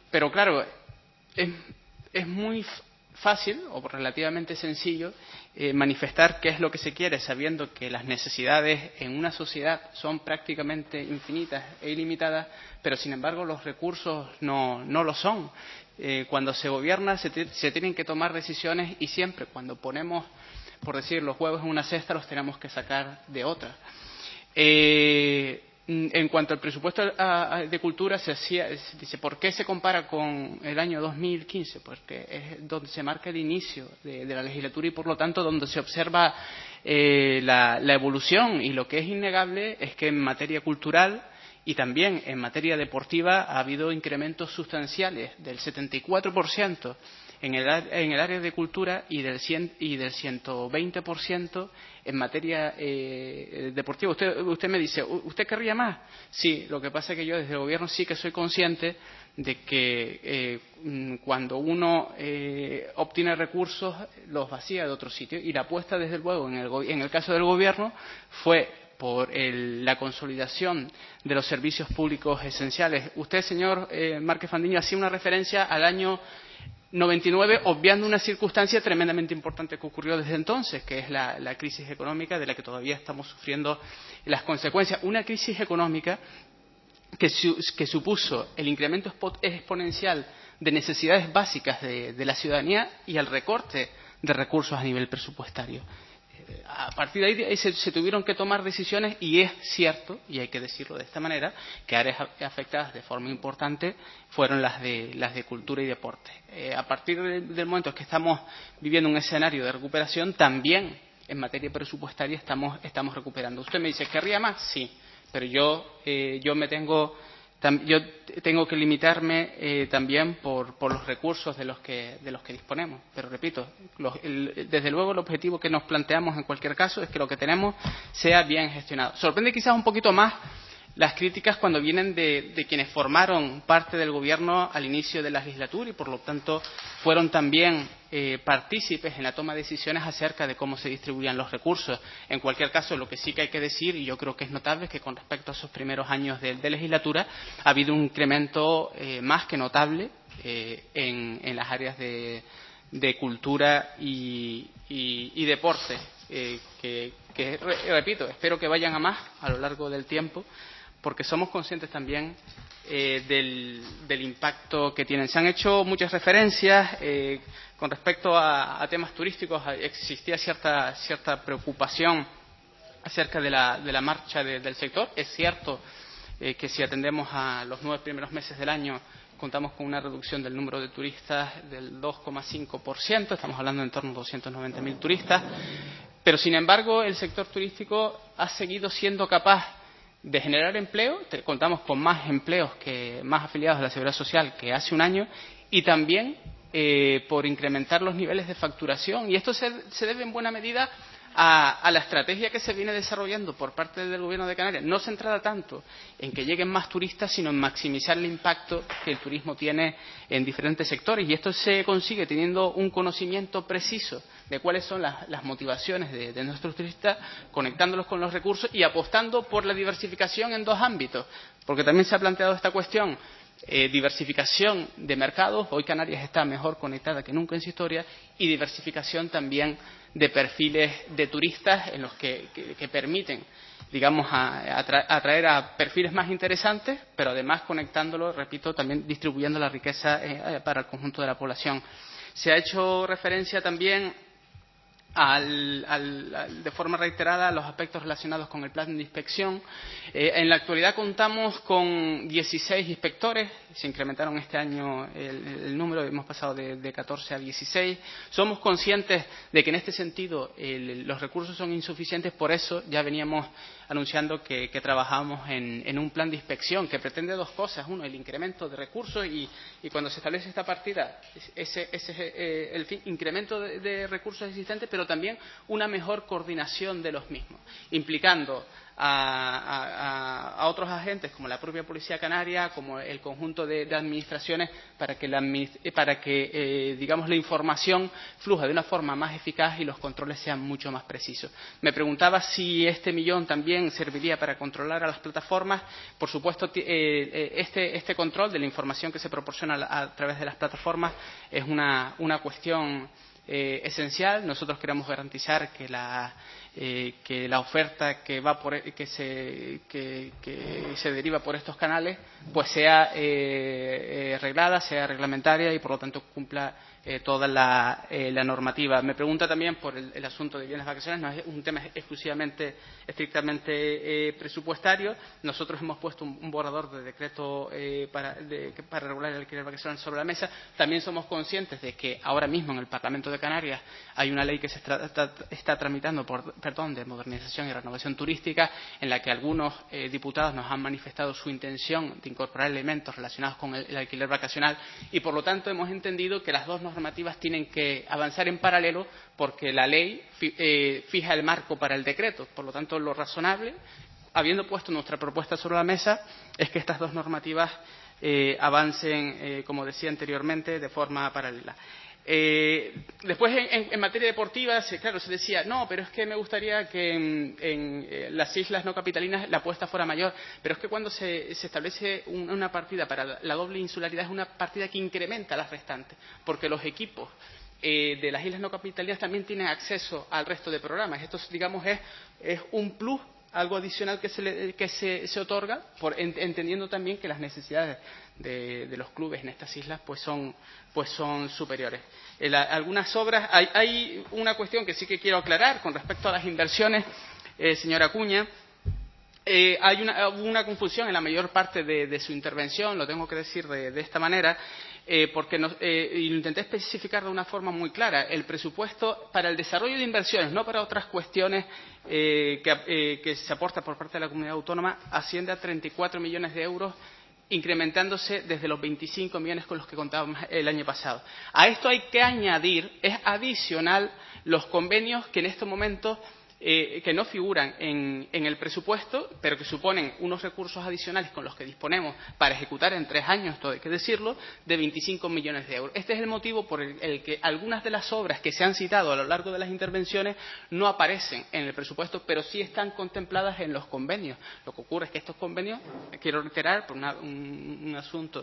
pero claro, es, es muy fácil o relativamente sencillo eh, manifestar qué es lo que se quiere, sabiendo que las necesidades en una sociedad son prácticamente infinitas e ilimitadas, pero sin embargo los recursos no, no lo son. Eh, cuando se gobierna se, se tienen que tomar decisiones y siempre cuando ponemos, por decir, los huevos en una cesta los tenemos que sacar de otra. Eh, En cuanto al presupuesto de cultura, se hacía, se dice, ¿por qué se compara con el año dos mil quince? Porque es donde se marca el inicio de, de la legislatura y, por lo tanto, donde se observa eh, la, la evolución. Y lo que es innegable es que en materia cultural y también en materia deportiva ha habido incrementos sustanciales del setenta y cuatro por ciento en el, en el área de cultura y del, cien, y del ciento veinte por ciento en materia eh, deportiva. Usted, usted me dice, ¿usted querría más? Sí, lo que pasa es que yo desde el Gobierno sí que soy consciente de que eh, cuando uno eh, obtiene recursos los vacía de otro sitio y la apuesta, desde luego, en el, en el caso del Gobierno fue por el, la consolidación de los servicios públicos esenciales. Usted, señor eh, Márquez Fandiño, hacía una referencia al año noventa y nueve, obviando una circunstancia tremendamente importante que ocurrió desde entonces, que es la, la crisis económica de la que todavía estamos sufriendo las consecuencias. Una crisis económica que, su, que supuso el incremento exponencial de necesidades básicas de, de la ciudadanía y el recorte de recursos a nivel presupuestario. A partir de ahí se, se tuvieron que tomar decisiones y es cierto, y hay que decirlo de esta manera, que áreas afectadas de forma importante fueron las de, las de cultura y deporte. Eh, a partir de, del momento que estamos viviendo un escenario de recuperación, también en materia presupuestaria estamos, estamos recuperando. Usted me dice, ¿querría más? Sí, pero yo, eh, yo me tengo... Yo tengo que limitarme eh, también por, por los recursos de los que, de los que disponemos. Pero repito, los, el, desde luego el objetivo que nos planteamos en cualquier caso es que lo que tenemos sea bien gestionado. Sorprende quizás un poquito más las críticas cuando vienen de, de quienes formaron parte del Gobierno al inicio de la legislatura y, por lo tanto, fueron también eh, partícipes en la toma de decisiones acerca de cómo se distribuían los recursos. En cualquier caso, lo que sí que hay que decir, y yo creo que es notable, es que con respecto a esos primeros años de, de legislatura ha habido un incremento eh, más que notable eh, en, en las áreas de, de cultura y, y, y deporte, eh, que, que, repito, espero que vayan a más a lo largo del tiempo, porque somos conscientes también eh, del, del impacto que tienen. Se han hecho muchas referencias eh, con respecto a, a temas turísticos. Existía cierta, cierta preocupación acerca de la, de la marcha de, del sector. Es cierto eh, que si atendemos a los nueve primeros meses del año contamos con una reducción del número de turistas del dos coma cinco por ciento, estamos hablando de en torno a doscientos noventa mil turistas, pero sin embargo el sector turístico ha seguido siendo capaz de generar empleo. Contamos con más empleos, que más afiliados a la Seguridad Social que hace un año, y también eh, por incrementar los niveles de facturación. Y esto se, se debe en buena medida a, a la estrategia que se viene desarrollando por parte del Gobierno de Canarias, no centrada tanto en que lleguen más turistas, sino en maximizar el impacto que el turismo tiene en diferentes sectores. Y esto se consigue teniendo un conocimiento preciso de cuáles son las, las motivaciones de, de nuestros turistas, conectándolos con los recursos y apostando por la diversificación en dos ámbitos, porque también se ha planteado esta cuestión. Eh, diversificación de mercados, hoy Canarias está mejor conectada que nunca en su historia, y diversificación también de perfiles de turistas en los que, que, que permiten, digamos, a, a atraer a perfiles más interesantes, pero además conectándolo, repito, también distribuyendo la riqueza eh, para el conjunto de la población. Se ha hecho referencia también Al, al, al, de forma reiterada a los aspectos relacionados con el plan de inspección. Eh, en la actualidad contamos con dieciséis inspectores, se incrementaron este año el, el número, hemos pasado de, de catorce a dieciséis. Somos conscientes de que en este sentido el, los recursos son insuficientes, por eso ya veníamos anunciando que, que trabajamos en, en un plan de inspección que pretende dos cosas. Uno, el incremento de recursos y, y cuando se establece esta partida, ese, ese es eh, el fin, incremento de, de recursos existentes, pero también una mejor coordinación de los mismos, implicando a, a, a a otros agentes como la propia Policía Canaria, como el conjunto de, de administraciones, para que, la, para que eh, digamos, la información fluya de una forma más eficaz y los controles sean mucho más precisos. Me preguntaba si este millón también serviría para controlar a las plataformas. Por supuesto, eh, este, este control de la información que se proporciona a, a través de las plataformas es una, una cuestión eh, esencial. Nosotros queremos garantizar que la, eh, que la oferta que, va por, que, se, que, que se deriva por estos canales pues sea eh, eh, reglada, sea reglamentaria y, por lo tanto, cumpla eh, toda la, eh, la normativa. Me pregunta también por el, el asunto de bienes vacacionales. No es un tema exclusivamente, estrictamente eh, presupuestario. Nosotros hemos puesto un, un borrador de decreto eh, para, de, para regular el alquiler vacacional sobre la mesa. También somos conscientes de que ahora mismo en el Parlamento de Canarias hay una ley que se está, está, está tramitando por, perdón, de modernización y renovación turística, en la que algunos eh, diputados nos han manifestado su intención de incorporar elementos relacionados con el, el alquiler vacacional, y por lo tanto hemos entendido que las dos normativas tienen que avanzar en paralelo, porque la ley fi, eh, fija el marco para el decreto. Por lo tanto, lo razonable, habiendo puesto nuestra propuesta sobre la mesa, es que estas dos normativas eh, avancen, eh, como decía anteriormente, de forma paralela. Eh, después, en, en materia deportiva, se, claro, se decía, no, pero es que me gustaría que en, en eh, las islas no capitalinas la apuesta fuera mayor, pero es que cuando se, se establece un, una partida para la, la doble insularidad, es una partida que incrementa las restantes, porque los equipos eh, de las islas no capitalinas también tienen acceso al resto de programas. Esto, digamos, es, es un plus, algo adicional que se, le, que se, se otorga, por, entendiendo también que las necesidades de, de los clubes en estas islas pues son, pues son superiores. En la, algunas obras, hay, hay una cuestión que sí que quiero aclarar con respecto a las inversiones, eh, señora Acuña. Eh, hay una, una confusión en la mayor parte de, de su intervención, lo tengo que decir de, de esta manera, eh, porque nos, eh, y lo intenté especificar de una forma muy clara. El presupuesto para el desarrollo de inversiones, no para otras cuestiones eh, que, eh, que se aporta por parte de la comunidad autónoma, asciende a treinta y cuatro millones de euros, incrementándose desde los veinticinco millones con los que contábamos el año pasado. A esto hay que añadir, es adicional, los convenios que en estos momentos Eh, que no figuran en, en el presupuesto, pero que suponen unos recursos adicionales con los que disponemos para ejecutar en tres años, todo hay que decirlo, de veinticinco millones de euros. Este es el motivo por el, el que algunas de las obras que se han citado a lo largo de las intervenciones no aparecen en el presupuesto, pero sí están contempladas en los convenios. Lo que ocurre es que estos convenios, quiero reiterar, por una, un, un asunto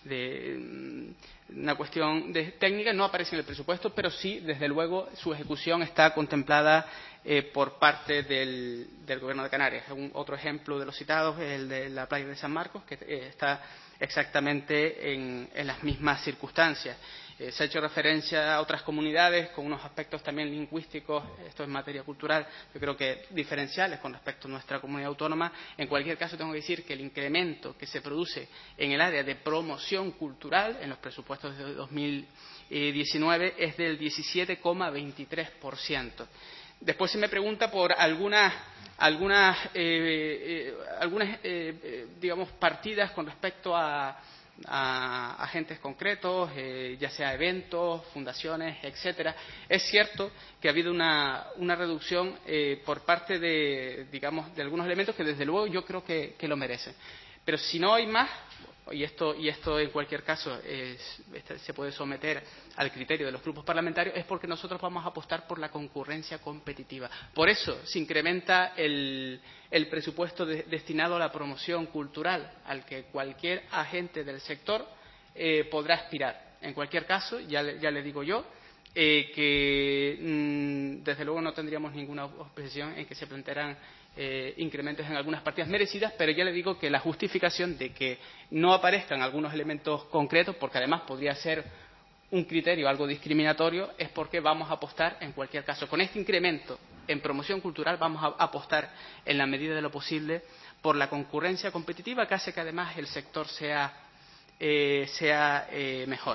de una cuestión de técnica, no aparece en el presupuesto, pero sí, desde luego, su ejecución está contemplada eh, por parte del, del Gobierno de Canarias. Un, otro ejemplo de los citados es el de la playa de San Marcos, que eh, está exactamente en, en las mismas circunstancias. Eh, se ha hecho referencia a otras comunidades con unos aspectos también lingüísticos, esto es materia cultural, yo creo que diferenciales con respecto a nuestra comunidad autónoma. En cualquier caso, tengo que decir que el incremento que se produce en el área de promoción cultural en los presupuestos de dos mil diecinueve es del diecisiete coma veintitrés por ciento. Después se me pregunta por algunas, algunas, eh, eh, algunas eh, digamos, partidas con respecto a a agentes concretos, eh, ya sea eventos, fundaciones, etcétera. Es cierto que ha habido una, una reducción eh, por parte de, digamos, de algunos elementos que desde luego yo creo que, que lo merecen. Pero si no hay más, y esto, y esto en cualquier caso es, se puede someter al criterio de los grupos parlamentarios, es porque nosotros vamos a apostar por la concurrencia competitiva. Por eso se incrementa el, el presupuesto de, destinado a la promoción cultural, al que cualquier agente del sector eh, podrá aspirar. En cualquier caso, ya, ya le digo yo, eh, que mmm, desde luego no tendríamos ninguna objeción en que se plantearan Eh, incrementos en algunas partidas merecidas, pero ya le digo que la justificación de que no aparezcan algunos elementos concretos, porque además podría ser un criterio algo discriminatorio, es porque vamos a apostar en cualquier caso. Con este incremento en promoción cultural vamos a apostar en la medida de lo posible por la concurrencia competitiva, que hace que además el sector sea, eh, sea eh, mejor.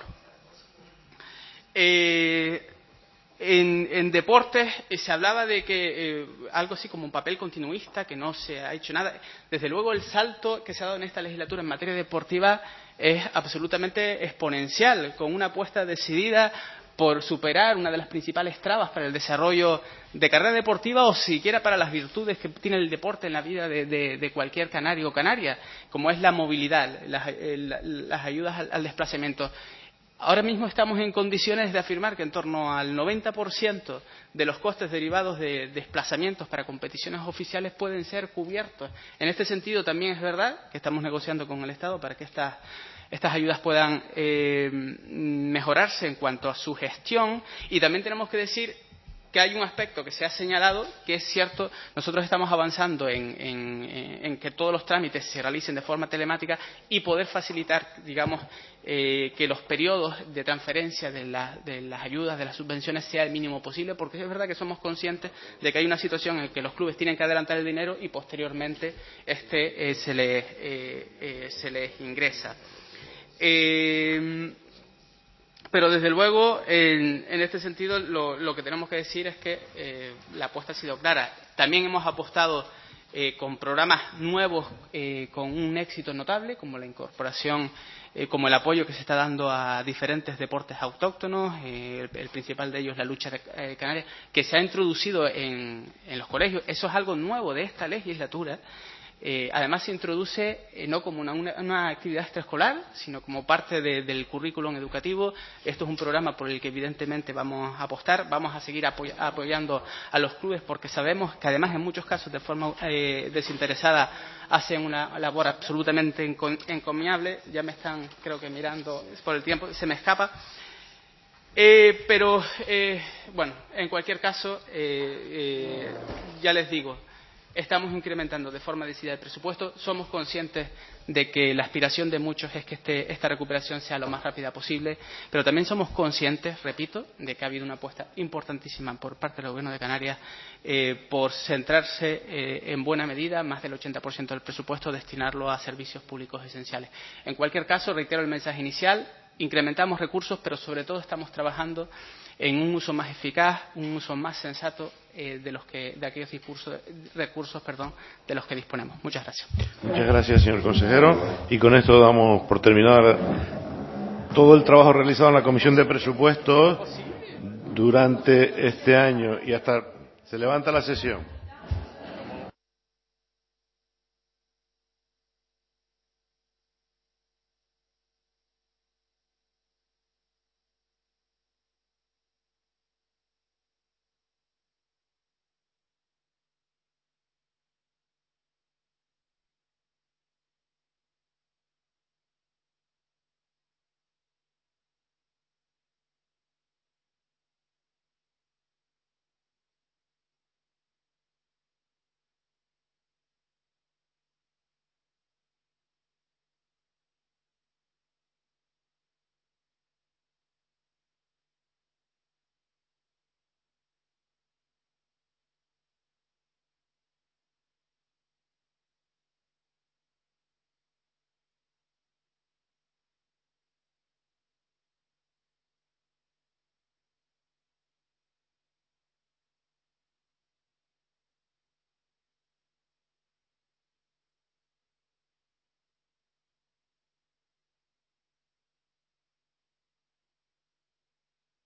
Eh, En, en deportes eh, se hablaba de que eh, algo así como un papel continuista, que no se ha hecho nada. Desde luego el salto que se ha dado en esta legislatura en materia deportiva es absolutamente exponencial, con una apuesta decidida por superar una de las principales trabas para el desarrollo de carrera deportiva o siquiera para las virtudes que tiene el deporte en la vida de, de, de cualquier canario o canaria, como es la movilidad, las, las ayudas al, al desplazamiento. Ahora mismo estamos en condiciones de afirmar que en torno al noventa por ciento de los costes derivados de desplazamientos para competiciones oficiales pueden ser cubiertos. En este sentido, también es verdad que estamos negociando con el Estado para que estas, estas ayudas puedan eh, mejorarse en cuanto a su gestión. Y también tenemos que decir que hay un aspecto que se ha señalado, que es cierto, nosotros estamos avanzando en, en, en que todos los trámites se realicen de forma telemática y poder facilitar, digamos, eh, que los periodos de transferencia de, la, de las ayudas, de las subvenciones, sea el mínimo posible, porque es verdad que somos conscientes de que hay una situación en la que los clubes tienen que adelantar el dinero y posteriormente este eh, se, les, eh, eh, se les ingresa. Eh, Pero, desde luego, en, en este sentido, lo, lo que tenemos que decir es que eh, la apuesta ha sido clara. También hemos apostado eh, con programas nuevos eh, con un éxito notable, como la incorporación, eh, como el apoyo que se está dando a diferentes deportes autóctonos, eh, el, el principal de ellos la lucha eh, canaria, que se ha introducido en, en los colegios. Eso es algo nuevo de esta legislatura. Eh, además se introduce eh, no como una, una, una actividad extraescolar, sino como parte de, del currículum educativo. Esto es un programa por el que evidentemente vamos a apostar, vamos a seguir apoy apoyando a los clubes porque sabemos que además en muchos casos de forma eh, desinteresada hacen una labor absolutamente encomiable. Ya me están, creo que mirando por el tiempo, se me escapa. Eh, pero, eh, bueno, en cualquier caso, eh, eh, ya les digo, estamos incrementando de forma decidida el presupuesto. Somos conscientes de que la aspiración de muchos es que este, esta recuperación sea lo más rápida posible, pero también somos conscientes, repito, de que ha habido una apuesta importantísima por parte del Gobierno de Canarias eh, por centrarse eh, en buena medida, más del ochenta por ciento del presupuesto, destinarlo a servicios públicos esenciales. En cualquier caso, reitero el mensaje inicial, incrementamos recursos, pero sobre todo estamos trabajando en un uso más eficaz, un uso más sensato eh, de los que de aquellos discursos, recursos perdón, de los que disponemos. Muchas gracias. Muchas gracias, señor consejero. Y con esto damos por terminar todo el trabajo realizado en la Comisión de Presupuestos durante este año y hasta se levanta la sesión.